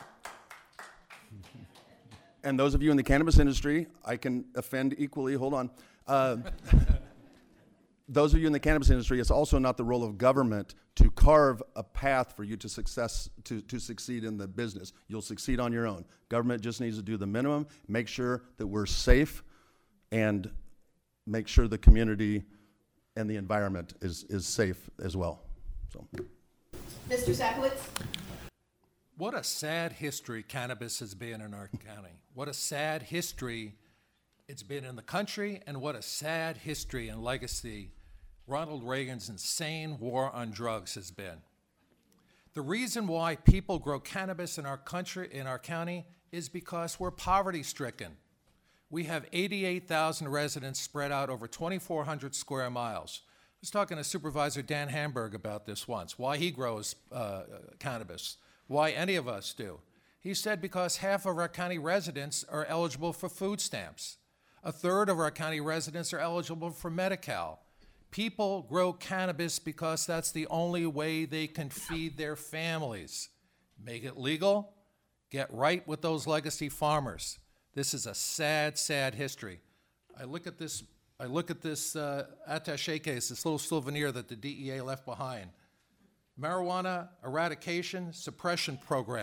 And those of you in the cannabis industry, I can offend equally. Hold on. Uh, Those of you in the cannabis industry, it's also not the role of government to carve a path for you to success to, to succeed in the business. You'll succeed on your own. Government just needs to do the minimum, make sure that we're safe, and make sure the community and the environment is, is safe as well. So, Mister Sakowicz? What a sad history cannabis has been in our county. What a sad history it's been in the country, and what a sad history and legacy Ronald Reagan's insane war on drugs has been. The reason why people grow cannabis in our country, in our county, is because we're poverty-stricken. We have eighty-eight thousand residents spread out over twenty-four hundred square miles. I was talking to Supervisor Dan Hamburg about this once, why he grows uh, cannabis, why any of us do. He said because half of our county residents are eligible for food stamps. A third of our county residents are eligible for Medi-Cal. People grow cannabis because that's the only way they can feed their families. Make it legal, get right with those legacy farmers. This is a sad, sad history. I look at this, I look at this uh, attaché case, this little souvenir that the D E A left behind. Marijuana Eradication Suppression Program.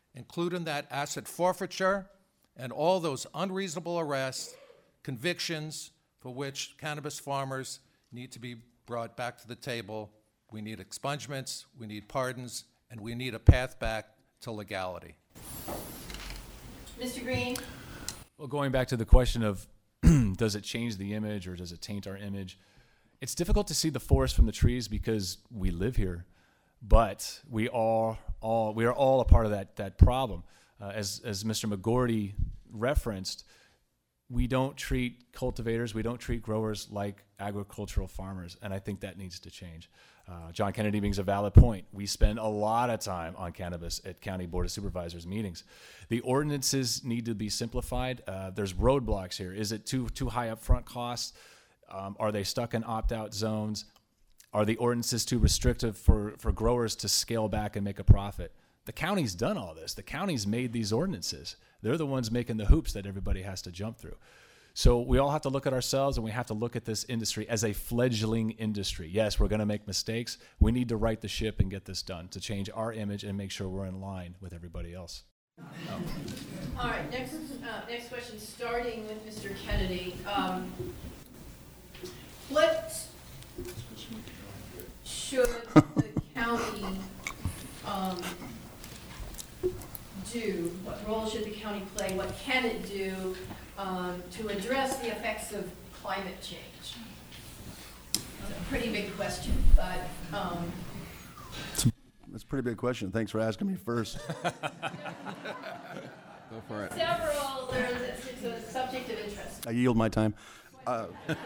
including that asset forfeiture and all those unreasonable arrests, convictions for which cannabis farmers need to be brought back to the table. We need expungements, we need pardons, and we need a path back to legality. Mister Green? Well, going back to the question of does it change the image or does it taint our image? It's difficult to see the forest from the trees because we live here, but we are all we are all a part of that that problem. Uh, as as Mister McGorty referenced, we don't treat cultivators, we don't treat growers like agricultural farmers, and I think that needs to change. Uh, John Kennedy brings a valid point. We spend a lot of time on cannabis at County Board of Supervisors meetings. The ordinances need to be simplified. Uh, there's roadblocks here. Is it too too high upfront costs? Um, are they stuck in opt-out zones? Are the ordinances too restrictive for, for growers to scale back and make a profit? The county's done all this. The county's made these ordinances. They're the ones making the hoops that everybody has to jump through. So we all have to look at ourselves and we have to look at this industry as a fledgling industry. Yes, we're going to make mistakes. We need to right the ship and get this done to change our image and make sure we're in line with everybody else. All right, next, uh, next question, starting with Mister Kennedy. Um, what should the county um, do? What role should the county play? What can it do um, to address the effects of climate change? That's a pretty big question, but um, That's a pretty big question. Thanks for asking me first. Go for it. several, there's, it's, it's a subject of interest. I yield my time. Uh,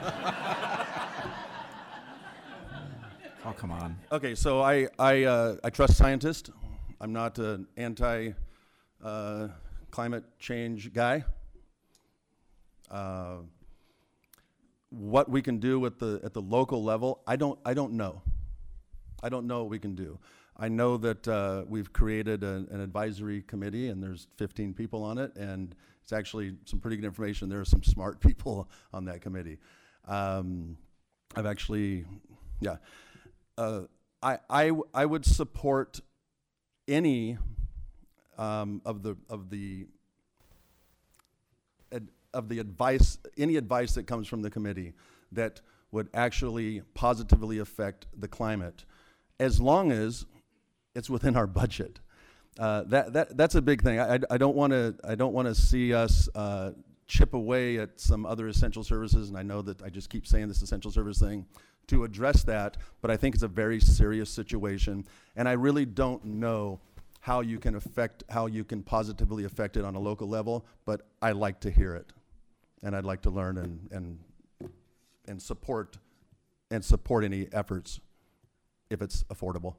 Oh, come on. okay, so I I, uh, I trust scientists. I'm not an anti uh, climate change guy. Uh, what we can do at the at the local level, I don't I don't know. I don't know what we can do. I know that uh, we've created a, an advisory committee, and there's fifteen people on it, and it's actually some pretty good information. There are some smart people on that committee. Um, I've actually, yeah. Uh, I, I, w- I would support any um, of the of the ad, of the advice, any advice that comes from the committee that would actually positively affect the climate, as long as it's within our budget. Uh, that that that's a big thing. I, I, I don't want to I don't want to see us uh, chip away at some other essential services, and I know that I just keep saying this essential service thing to address that, but I think it's a very serious situation, and I really don't know how you can affect, how you can positively affect it on a local level, but I like to hear it, and I'd like to learn and and and support and support any efforts if it's affordable.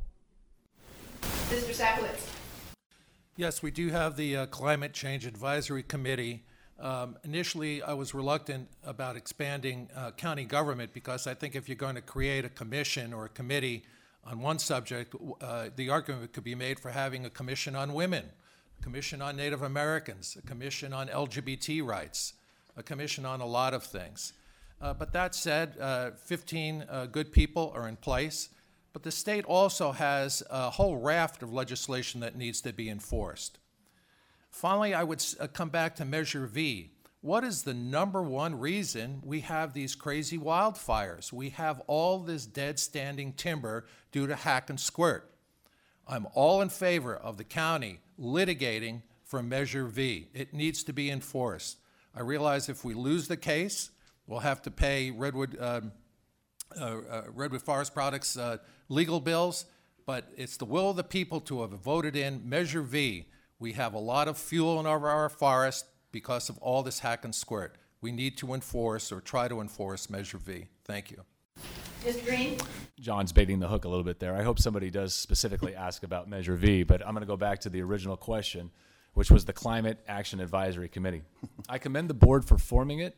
Mister Sakowitz. Yes, we do have the uh, Climate Change Advisory Committee. Um, initially, I was reluctant about expanding uh, county government because I think if you're going to create a commission or a committee on one subject, uh, the argument could be made for having a commission on women, a commission on Native Americans, a commission on L G B T rights, a commission on a lot of things. Uh, but that said, uh, fifteen uh, good people are in place, but the state also has a whole raft of legislation that needs to be enforced. Finally, I would s- uh, come back to Measure V. What is the number one reason we have these crazy wildfires? We have all this dead standing timber due to hack and squirt. I'm all in favor of the county litigating for Measure V. It needs to be enforced. I realize if we lose the case, we'll have to pay Redwood, um, uh, uh, Redwood Forest Products uh, legal bills, but it's the will of the people to have voted in Measure V. We have a lot of fuel in our, our forest because of all this hack and squirt. We need to enforce or try to enforce Measure V. Thank you. Mister Green? John's baiting the hook a little bit there. I hope somebody does specifically ask about Measure V, but I'm going to go back to the original question, which was the Climate Action Advisory Committee. I commend the board for forming it.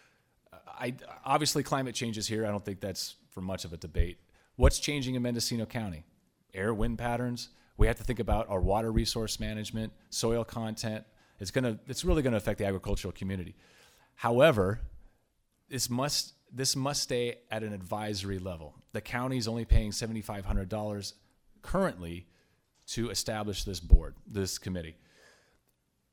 I, obviously, climate change is here. I don't think that's for much of a debate. What's changing in Mendocino County? Air, wind patterns. We have to think about our water resource management, soil content. It's gonna, it's really going to affect the agricultural community. However, this must this must stay at an advisory level. The county is only paying seven thousand five hundred dollars currently to establish this board, this committee.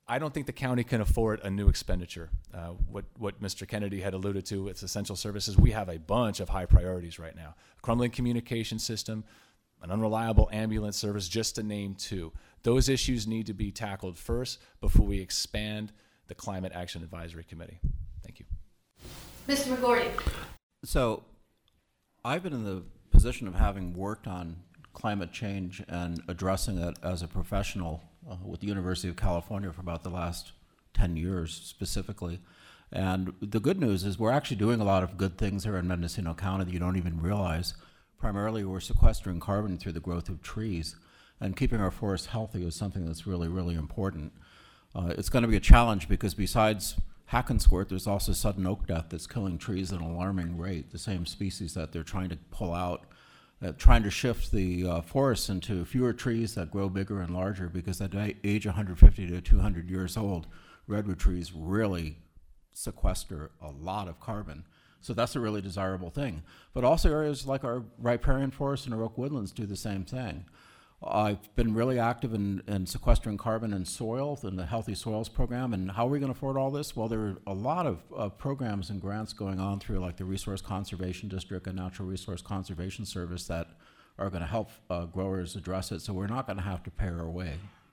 I don't think the county can afford a new expenditure. Uh, what, what Mister Kennedy had alluded to with essential services, we have a bunch of high priorities right now. A crumbling communication system, an unreliable ambulance service, just to name two. Those issues need to be tackled first before we expand the Climate Action Advisory Committee. Thank you. Mister McGorty. So I've been in the position of having worked on climate change and addressing it as a professional uh, with the University of California for about the last ten years specifically. And the good news is we're actually doing a lot of good things here in Mendocino County that you don't even realize. Primarily, we're sequestering carbon through the growth of trees, and keeping our forests healthy is something that's really, really important. Uh, it's going to be a challenge because besides Hackensquirt, there's also sudden oak death that's killing trees at an alarming rate, the same species that they're trying to pull out, uh, trying to shift the uh, forests into fewer trees that grow bigger and larger, because at age one hundred fifty to two hundred years old, redwood trees really sequester a lot of carbon. So that's a really desirable thing. But also areas like our riparian forests and our oak woodlands do the same thing. I've been really active in, in sequestering carbon in soil, in the Healthy Soils program. And how are we going to afford all this? Well, there are a lot of uh, programs and grants going on through like the Resource Conservation District and Natural Resource Conservation Service that are going to help uh, growers address it. So we're not going to have to pay our way.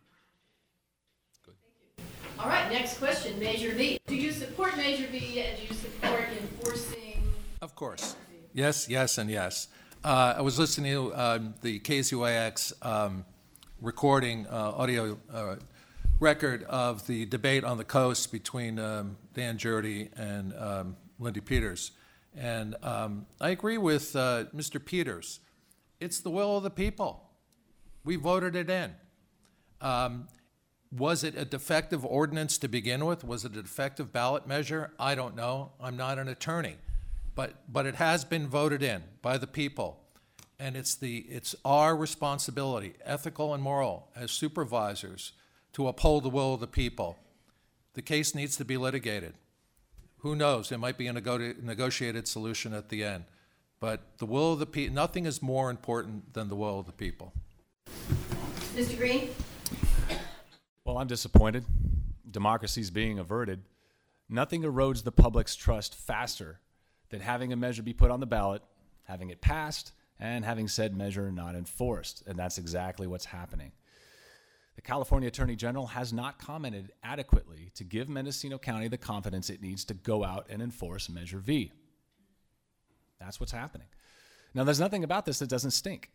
All right, next question, Measure V. Do you support Measure V, and do you support enforcing? Of course. Yes, yes, and yes. Uh, I was listening to um, the K Z Y X um, recording, uh, audio uh, record of the debate on the coast between um, Dan Jurdy and um, Lindy Peters. And um, I agree with uh, Mister Peters. It's the will of the people. We voted it in. Um, Was it a defective ordinance to begin with? Was it a defective ballot measure? I don't know. I'm not an attorney. But but it has been voted in by the people. And it's the it's our responsibility, ethical and moral, as supervisors, to uphold the will of the people. The case needs to be litigated. Who knows? There might be a nego- negotiated solution at the end. But the will of the people, nothing is more important than the will of the people. Mister Green? Well, I'm disappointed. Democracy's being averted. Nothing erodes the public's trust faster than having a measure be put on the ballot, having it passed, and having said measure not enforced. And that's exactly what's happening. The California Attorney General has not commented adequately to give Mendocino County the confidence it needs to go out and enforce Measure V. That's what's happening. Now, there's nothing about this that doesn't stink.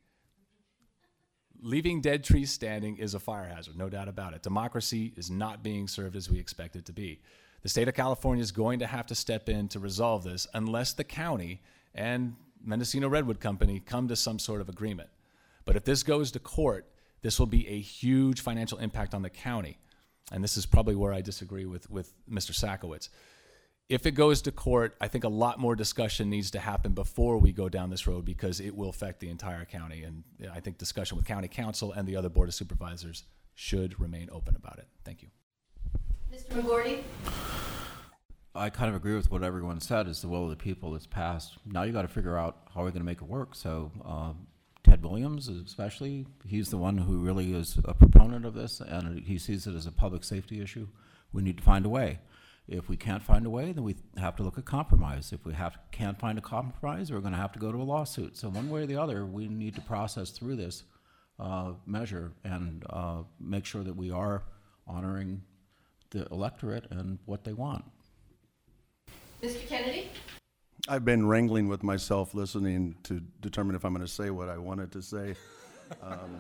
Leaving dead trees standing is a fire hazard, no doubt about it. Democracy is not being served as we expect it to be. The state of California is going to have to step in to resolve this unless the county and Mendocino Redwood Company come to some sort of agreement. But if this goes to court, this will be a huge financial impact on the county. And this is probably where I disagree with, with Mister Sakowicz. If it goes to court, I think a lot more discussion needs to happen before we go down this road, because it will affect the entire county. And I think discussion with county council and the other board of supervisors should remain open about it. Thank you. Mister McGorty? I kind of agree with what everyone said. Is the will of the people that's passed. Now you got to figure out how we're going to make it work. So um, Ted Williams, especially, he's the one who really is a proponent of this, and he sees it as a public safety issue. We need to find a way. If we can't find a way, then we have to look at compromise. If we have can't find a compromise, we're going to have to go to a lawsuit. So one way or the other, we need to process through this uh, measure and uh, make sure that we are honoring the electorate and what they want. Mister Kennedy? I've been wrangling with myself, listening to determine if I'm going to say what I wanted to say. Um,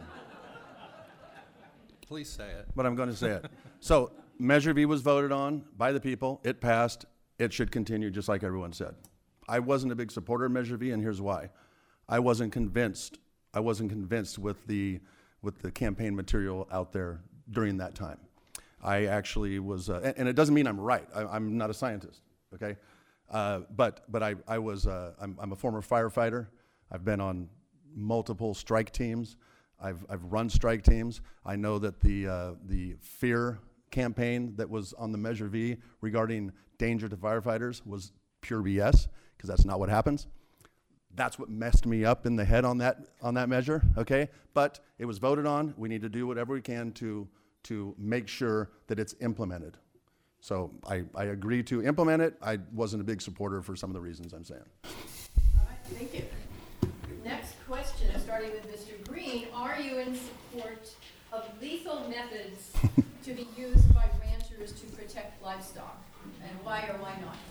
Please say it. but I'm going to say it. So Measure V was voted on by the people. It passed. It should continue, just like everyone said. I wasn't a big supporter of Measure V, and here's why. I wasn't convinced. I wasn't convinced with the with the campaign material out there during that time. I actually was, uh, and, and it doesn't mean I'm right. I, I'm not a scientist. Okay, uh, but but I I was uh, I'm I'm a former firefighter. I've been on multiple strike teams. I've I've run strike teams. I know that the uh, the fear campaign that was on the Measure V regarding danger to firefighters was pure B S, because that's not what happens. That's what messed me up in the head on that on that measure. Okay, but it was voted on. We need to do whatever we can to to make sure that it's implemented. So I, I agree to implement it. I wasn't a big supporter for some of the reasons I'm saying. All right, thank you. Next question, starting with Mister Green. Are you in support of lethal methods to be used by ranchers to protect livestock? And why or why not?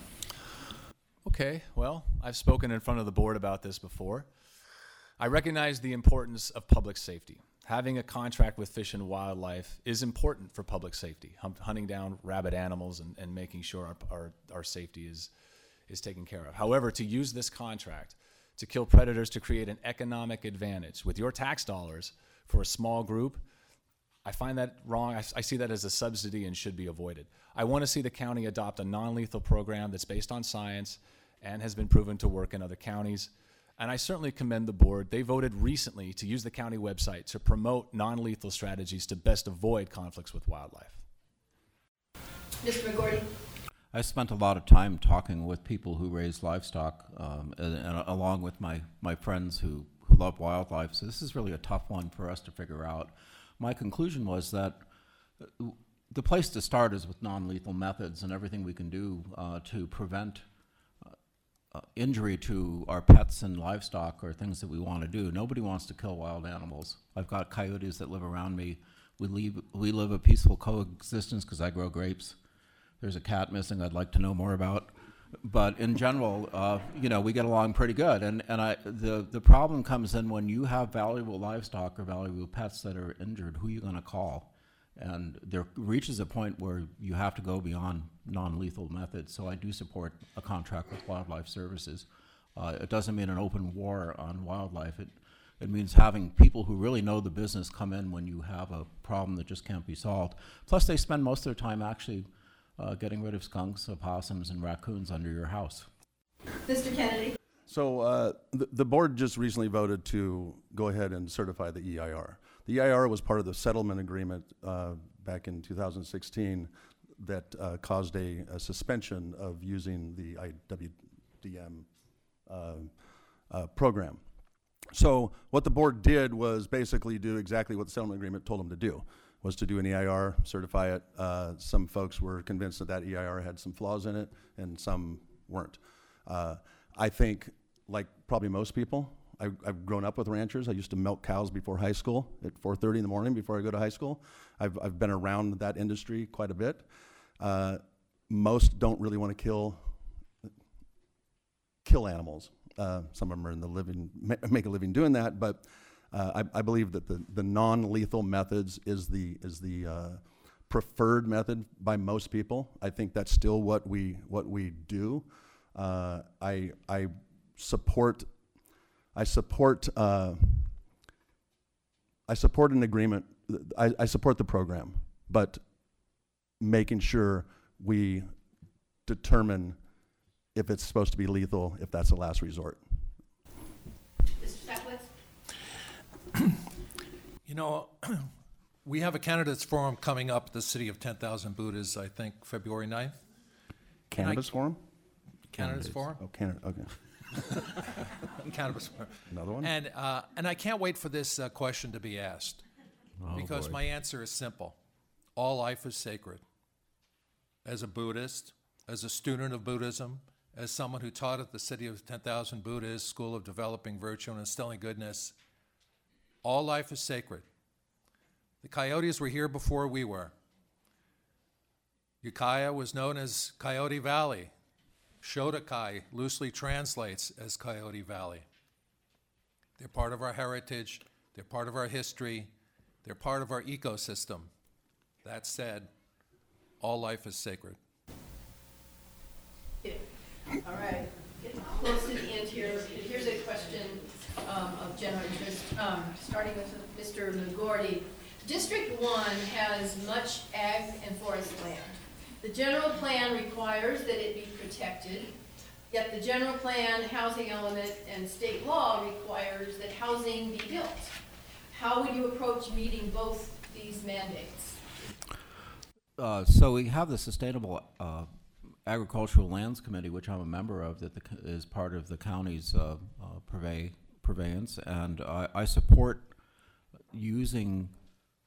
Okay, well, I've spoken in front of the board about this before. I recognize the importance of public safety. Having a contract with Fish and Wildlife is important for public safety, hunting down rabid animals and, and making sure our, our, our safety is, is taken care of. However, to use this contract to kill predators to create an economic advantage with your tax dollars for a small group, I find that wrong. I, I see that as a subsidy and should be avoided. I want to see the county adopt a non-lethal program that's based on science and has been proven to work in other counties. And I certainly commend the board. They voted recently to use the county website to promote non-lethal strategies to best avoid conflicts with wildlife. Mister McGordy. I spent a lot of time talking with people who raise livestock, um, and, and along with my, my friends who, who love wildlife. So this is really a tough one for us to figure out. My conclusion was that the place to start is with non-lethal methods and everything we can do uh, to prevent Uh, injury to our pets and livestock are things that we want to do. Nobody wants to kill wild animals. I've got coyotes that live around me. We, leave, we live a peaceful coexistence because I grow grapes. There's a cat missing I'd like to know more about. But in general, uh, you know, we get along pretty good. And, and I, the, the problem comes in when you have valuable livestock or valuable pets that are injured, who are you going to call? And there reaches a point where you have to go beyond non-lethal methods. So I do support a contract with Wildlife Services. Uh, it doesn't mean an open war on wildlife. It, it means having people who really know the business come in when you have a problem that just can't be solved. Plus, they spend most of their time actually uh, getting rid of skunks, opossums, and raccoons under your house. Mister Kennedy. So uh, the, the board just recently voted to go ahead and certify the E I R. The E I R was part of the settlement agreement uh, back in two thousand sixteen that uh, caused a, a suspension of using the I W D M uh, uh, program. So what the board did was basically do exactly what the settlement agreement told them to do, was to do an E I R, certify it. Uh, some folks were convinced that that E I R had some flaws in it, and some weren't. Uh, I think, like probably most people, I, I've grown up with ranchers. I used to milk cows before high school at four thirty in the morning before I go to high school. I've, I've been around that industry quite a bit. Uh, most don't really want to kill kill animals. Uh, some of them are in the living, make a living doing that, but uh, I, I believe that the, the non-lethal methods is the is the uh, preferred method by most people. I think that's still what we what we do. Uh, I I support. I support uh, I support an agreement. I, I support the program, but making sure we determine if it's supposed to be lethal, if that's the last resort. Mister Sackwitz? You know, we have a candidates forum coming up at the City of ten thousand Buddhas, I think, February ninth. Cannabis forum? Candidates forum? Oh, Canada. Okay. Cannabis forum. Another one? And, uh, and I can't wait for this uh, question to be asked, Oh, because boy. my answer is simple. All life is sacred. As a Buddhist, as a student of Buddhism, as someone who taught at the City of ten thousand Buddhas, School of Developing Virtue and Instilling Goodness, all life is sacred. The coyotes were here before we were. Ukiah was known as Coyote Valley. Shotokai loosely translates as Coyote Valley. They're part of our heritage. They're part of our history. They're part of our ecosystem. That said, all life is sacred. Yeah. All right. Getting close to the end here. Here's a question um, of general interest, um, starting with Mister McGordy. District one has much ag and forest land. The general plan requires that it be protected, yet the general plan, housing element, and state law requires that housing be built. How would you approach meeting both these mandates? Uh, so we have the Sustainable uh, Agricultural Lands Committee, which I'm a member of, that the, is part of the county's uh, uh, purvey, purveyance, and I, I support using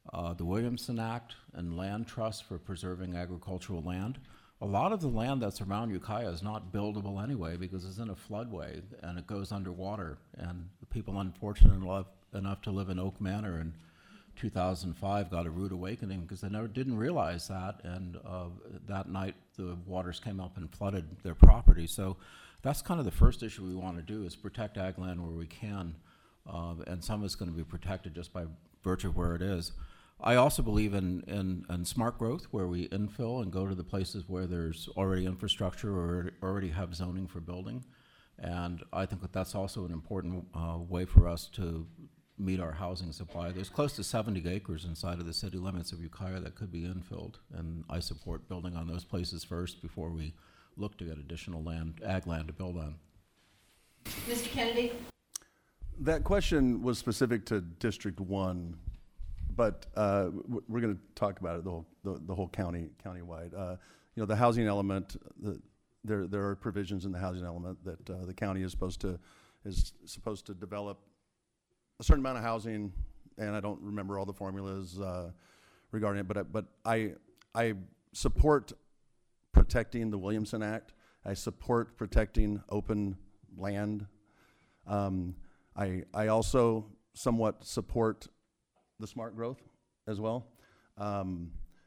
uh, the Williamson Act and Land Trust for preserving agricultural land. A lot of the land that's around Ukiah is not buildable anyway because it's in a floodway and it goes underwater. And the people unfortunate enough, enough to live in Oak Manor in two thousand five got a rude awakening because they never didn't realize that. And uh, that night the waters came up and flooded their property. So that's kind of the first issue we want to do is protect ag land where we can. Uh, and some of it's going to be protected just by virtue of where it is. I also believe in, in, in smart growth where we infill and go to the places where there's already infrastructure or already have zoning for building. And I think that that's also an important uh, way for us to meet our housing supply. There's close to seventy acres inside of the city limits of Ukiah that could be infilled. And I support building on those places first before we look to get additional land, ag land to build on. Mister Kennedy? That question was specific to District One, but uh, w- we're going to talk about it the whole the, the whole county countywide. Uh, you know, the housing element. The, there there are provisions in the housing element that uh, the county is supposed to is supposed to develop a certain amount of housing, and I don't remember all the formulas uh, regarding it, but I, but I I support protecting the Williamson Act. I support protecting open land. Um, I I also somewhat support the smart growth as well. Um,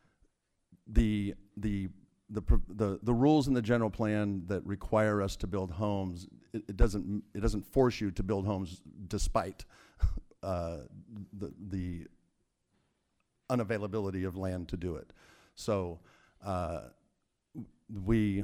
the the the the the rules in the general plan that require us to build homes, it, it doesn't it doesn't force you to build homes despite uh, the the unavailability of land to do it. So uh, we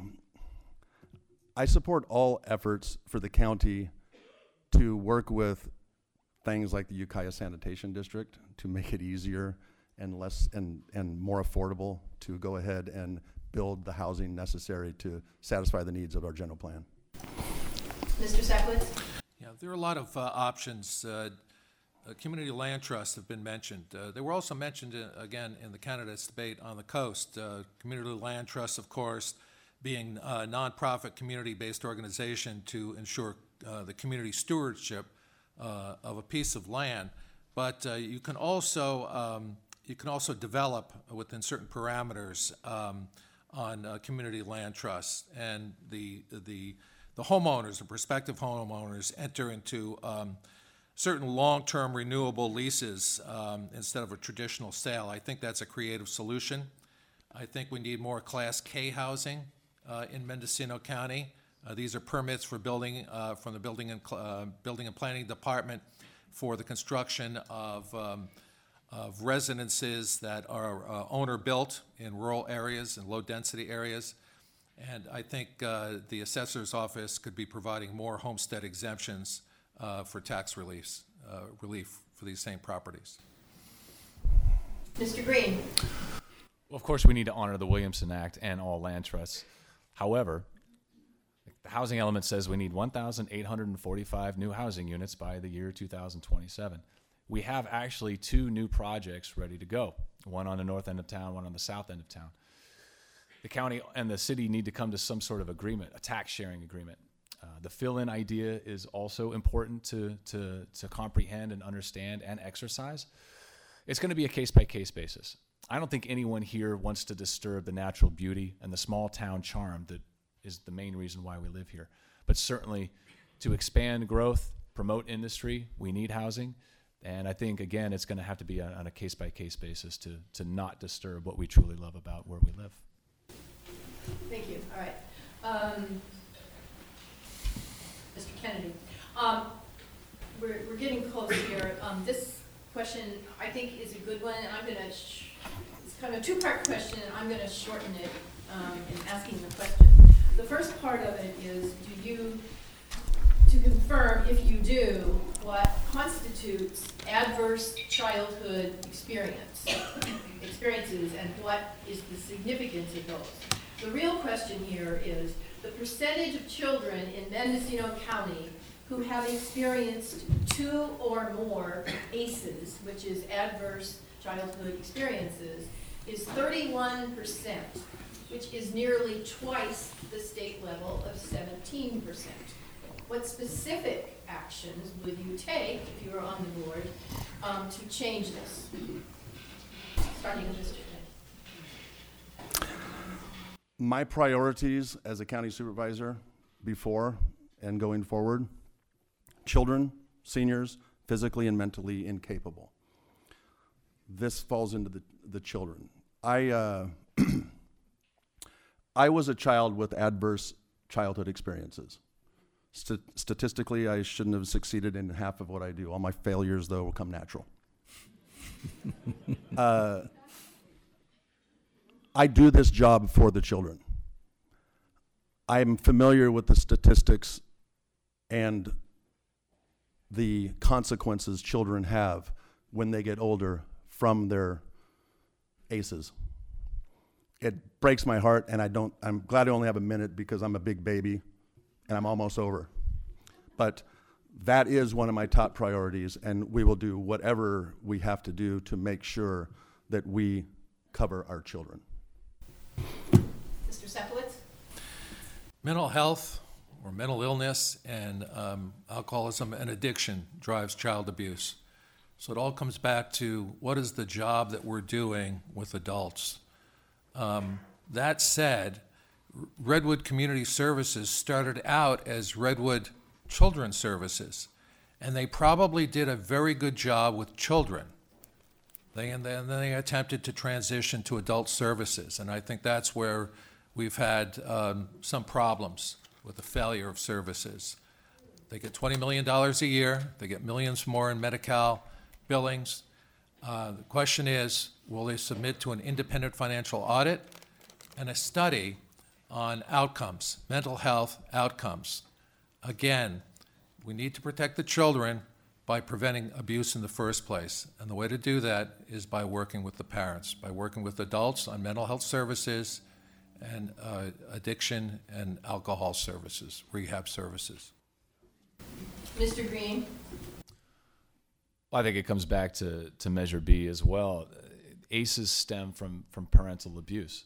I support all efforts for the county to work with things like the Ukiah Sanitation District to make it easier and less and, and more affordable to go ahead and build the housing necessary to satisfy the needs of our general plan. Mister Sackwitz? Yeah, there are a lot of uh, options. Uh, uh, community land trusts have been mentioned. Uh, they were also mentioned, uh, again, in the candidates' debate on the coast. Uh, community land trusts, of course, being a nonprofit community-based organization to ensure uh, the community stewardship uh, of a piece of land. But uh, you can also um, you can also develop within certain parameters um, on uh, community land trusts, and the the the homeowners, the prospective homeowners, enter into um, certain long-term renewable leases um, instead of a traditional sale. I think that's a creative solution. I think we need more Class K housing uh, in Mendocino County. Uh, these are permits for building uh, from the Building and uh, Building and Planning Department for the construction of um, of residences that are uh, owner-built in rural areas and low-density areas. And I think uh, the assessor's office could be providing more homestead exemptions uh, for tax reliefs, uh, relief for these same properties. Mister Green? Well, of course, we need to honor the Williamson Act and all land trusts. However, the housing element says we need one thousand eight hundred forty-five new housing units by the year two thousand twenty-seven. We have actually two new projects ready to go, one on the north end of town, one on the south end of town. The county and the city need to come to some sort of agreement, a tax sharing agreement. Uh, the fill-in idea is also important to, to, to comprehend and understand and exercise. It's going to be a case-by-case basis. I don't think anyone here wants to disturb the natural beauty and the small town charm that is the main reason why we live here. But certainly to expand growth, promote industry, we need housing. And I think, again, it's going to have to be on, on a case-by-case basis to, to not disturb what we truly love about where we live. Thank you. All right. Um, Mister Kennedy, um, we're, we're getting close here. Um, this question, I think, is a good one, and I'm going to, sh- it's kind of a two-part question, and I'm going to shorten it um, in asking the question. The first part of it is, do you, to confirm, if you do, what constitutes adverse childhood experience, experiences, and what is the significance of those? The real question here is the percentage of children in Mendocino County who have experienced two or more A C Es, which is adverse childhood experiences, is thirty-one percent, which is nearly twice the state level of seventeen percent. What specific actions would you take, if you were on the board, um, to change this? starting in District ten? My priorities as a county supervisor before and going forward: children, seniors, physically and mentally incapable. This falls into the, the children. I, uh, I was a child with adverse childhood experiences. St- statistically, I shouldn't have succeeded in half of what I do. All my failures, though, will come natural. uh, I do this job for the children. I'm familiar with the statistics and the consequences children have when they get older from their A C Es. It breaks my heart, and I don't, I'm glad I only have a minute because I'm a big baby and I'm almost over. But that is one of my top priorities, and we will do whatever we have to do to make sure that we cover our children. Mister Sepowitz? Mental health or mental illness and um, alcoholism and addiction drives child abuse. So it all comes back to what is the job that we're doing with adults. Um, that said, Redwood Community Services started out as Redwood Children's Services, and they probably did a very good job with children. They, and then they attempted to transition to adult services, and I think that's where we've had um, some problems with the failure of services. They get twenty million dollars a year, they get millions more in Medi-Cal billings. Uh, the question is, will they submit to an independent financial audit and a study on outcomes, mental health outcomes? Again, we need to protect the children by preventing abuse in the first place. And the way to do that is by working with the parents, by working with adults on mental health services and uh, addiction and alcohol services, rehab services. Mister Green? Well, I think it comes back to, to Measure B as well. A C Es stem from, from parental abuse.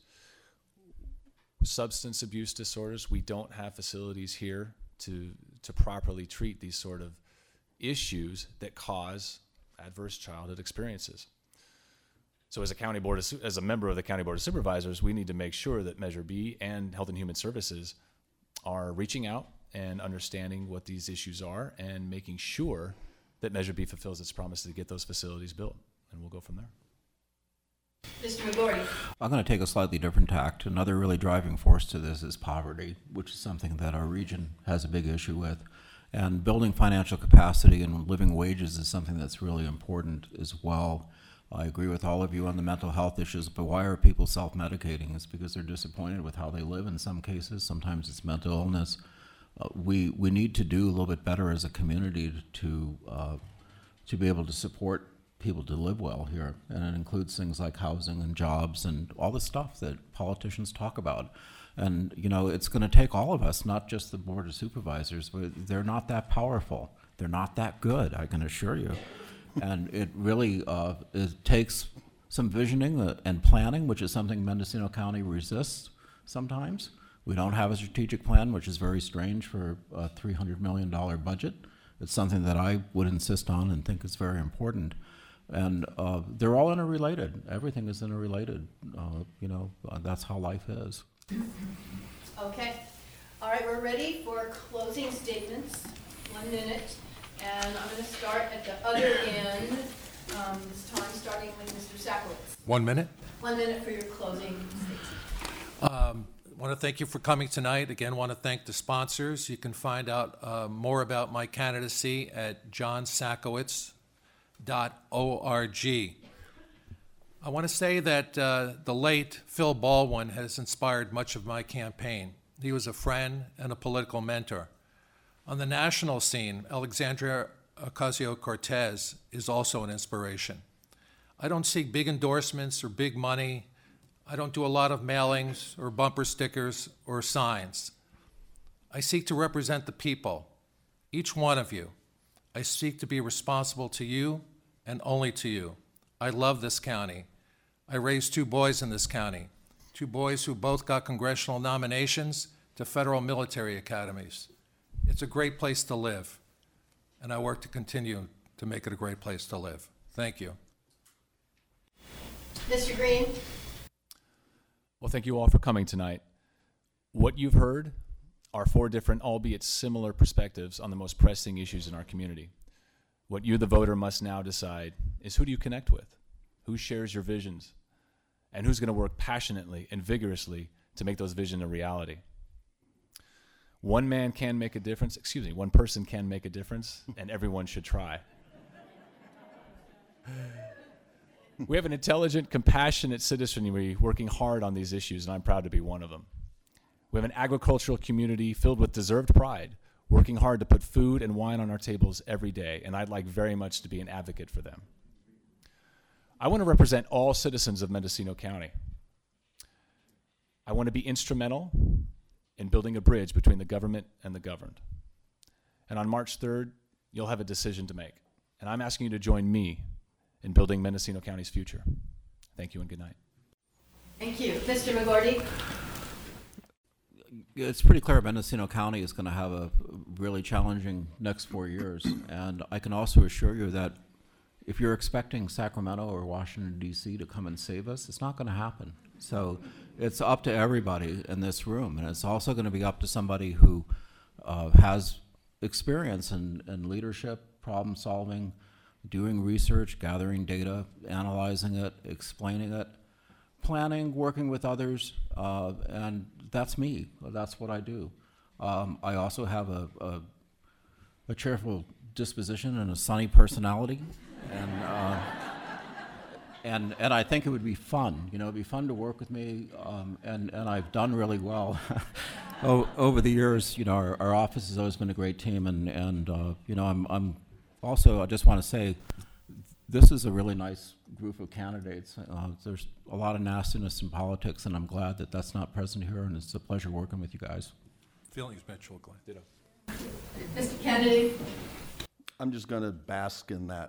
Substance abuse disorders, we don't have facilities here to, to properly treat these sort of issues that cause adverse childhood experiences. So as a county board, of, as a member of the County Board of Supervisors, we need to make sure that Measure B and Health and Human Services are reaching out and understanding what these issues are and making sure that Measure B fulfills its promise to get those facilities built. And we'll go from there. Mister McGorty? I'm going to take a slightly different tact. Another really driving force to this is poverty, which is something that our region has a big issue with. And building financial capacity and living wages is something that's really important as well. I agree with all of you on the mental health issues, but why are people self-medicating? It's because they're disappointed with how they live in some cases. Sometimes it's mental illness. Uh, we we need to do a little bit better as a community to uh, to be able to support people to live well here, and it includes things like housing and jobs and all the stuff that politicians talk about. And you know, it's going to take all of us, not just the Board of Supervisors. But they're not that powerful. They're not that good, I can assure you. And it really uh, it takes some visioning and planning, which is something Mendocino County resists sometimes. We don't have a strategic plan, which is very strange for a three hundred million dollars budget. It's something that I would insist on and think is very important. And uh, they're all interrelated. Everything is interrelated. Uh, you know, uh, that's how life is. Okay. All right, we're ready for closing statements. One minute. And I'm going to start at the other end, um, this time starting with Mister Sakowitz. One minute. One minute for your closing statement. Um, I want to thank you for coming tonight. Again, want to thank the sponsors. You can find out uh, more about my candidacy at john sakowitz dot org. I want to say that uh, the late Phil Baldwin has inspired much of my campaign. He was a friend and a political mentor. On the national scene, Alexandria Ocasio-Cortez is also an inspiration. I don't seek big endorsements or big money. I don't do a lot of mailings or bumper stickers or signs. I seek to represent the people, each one of you. I seek to be responsible to you and only to you. I love this county. I raised two boys in this county, two boys who both got congressional nominations to federal military academies. It's a great place to live, and I work to continue to make it a great place to live. Thank you. Mister Green? Well, thank you all for coming tonight. What you've heard are four different, albeit similar, perspectives on the most pressing issues in our community. What you, the voter, must now decide is who do you connect with? Who shares your visions? And who's going to work passionately and vigorously to make those visions a reality? One man can make a difference, excuse me, one person can make a difference, and everyone should try. We have an intelligent, compassionate citizenry working hard on these issues, and I'm proud to be one of them. We have an agricultural community filled with deserved pride, working hard to put food and wine on our tables every day, and I'd like very much to be an advocate for them. I want to represent all citizens of Mendocino County. I want to be instrumental in building a bridge between the government and the governed. And on March third, you'll have a decision to make, and I'm asking you to join me in building Mendocino County's future. Thank you and good night. Thank you. Mister McGorty? It's pretty clear Mendocino County is going to have a really challenging next four years. And I can also assure you that if you're expecting Sacramento or Washington, D C to come and save us, it's not going to happen. So it's up to everybody in this room. And it's also going to be up to somebody who uh, has experience in, in leadership, problem solving, doing research, gathering data, analyzing it, explaining it, planning, working with others, uh, and that's me. That's what I do. Um, I also have a, a, a cheerful disposition and a sunny personality, and uh, and and I think it would be fun. You know, it'd be fun to work with me, um, and and I've done really well o- over the years. You know, our, our office has always been a great team, and and uh, you know, I'm I'm. Also, I just want to say, this is a really nice group of candidates. Uh, there's a lot of nastiness in politics, and I'm glad that that's not present here, and it's a pleasure working with you guys. Feelings mutual, Glenn. Ditto. Mister Kennedy? I'm just going to bask in that.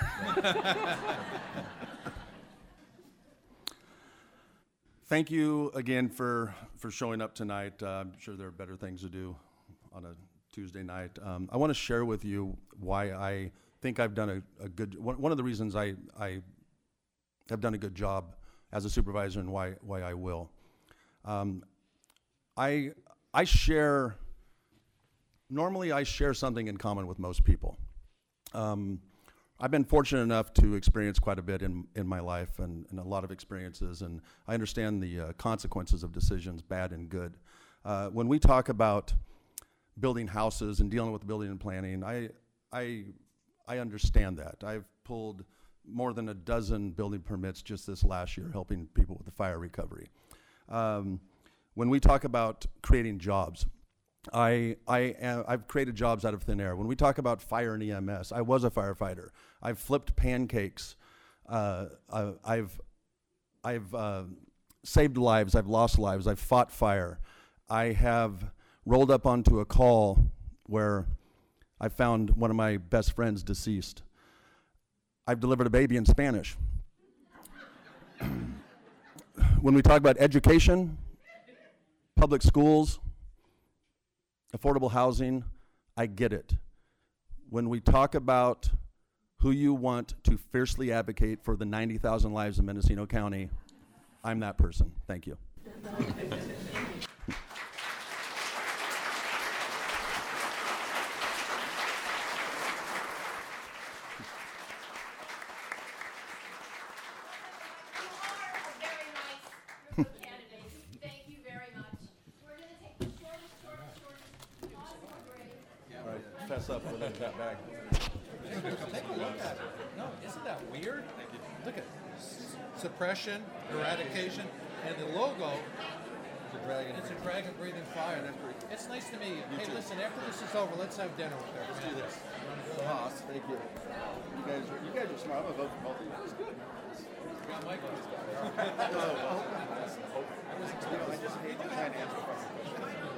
Thank you again for, for showing up tonight. Uh, I'm sure there are better things to do on a Tuesday night. Um, I want to share with you why I think I've done a, a good, one, one of the reasons I, I have done a good job as a supervisor and why, why I will. Um, I, I share, normally I share something in common with most people. Um, I've been fortunate enough to experience quite a bit in, in my life and, and a lot of experiences, and I understand the uh, consequences of decisions, bad and good. Uh, when we talk about building houses and dealing with building and planning, I, I, I understand that. I've pulled more than a dozen building permits just this last year, helping people with the fire recovery. Um, when we talk about creating jobs, I, I am, I've created jobs out of thin air. When we talk about fire and E M S, I was a firefighter. I've flipped pancakes. Uh, uh, I've, I've uh, saved lives. I've lost lives. I've fought fire. I have rolled up onto a call where I found one of my best friends deceased. I've delivered a baby in Spanish. When we talk about education, public schools, affordable housing, I get it. When we talk about who you want to fiercely advocate for the ninety thousand lives of Mendocino County, I'm that person. Thank you. Fess up with that bag. Take a look at it. No, isn't that weird? Look at s- suppression, eradication, and the logo. It's a dragon. It's a dragon breathing fire. It's nice to meet you. Hey, listen, after this is over, let's have dinner with her. Let's do this. Haas, thank you. You guys, are, you guys are smart. I'm gonna vote for both of you. That was good. You got Mike on his back. I was, I just hate trying to answer questions.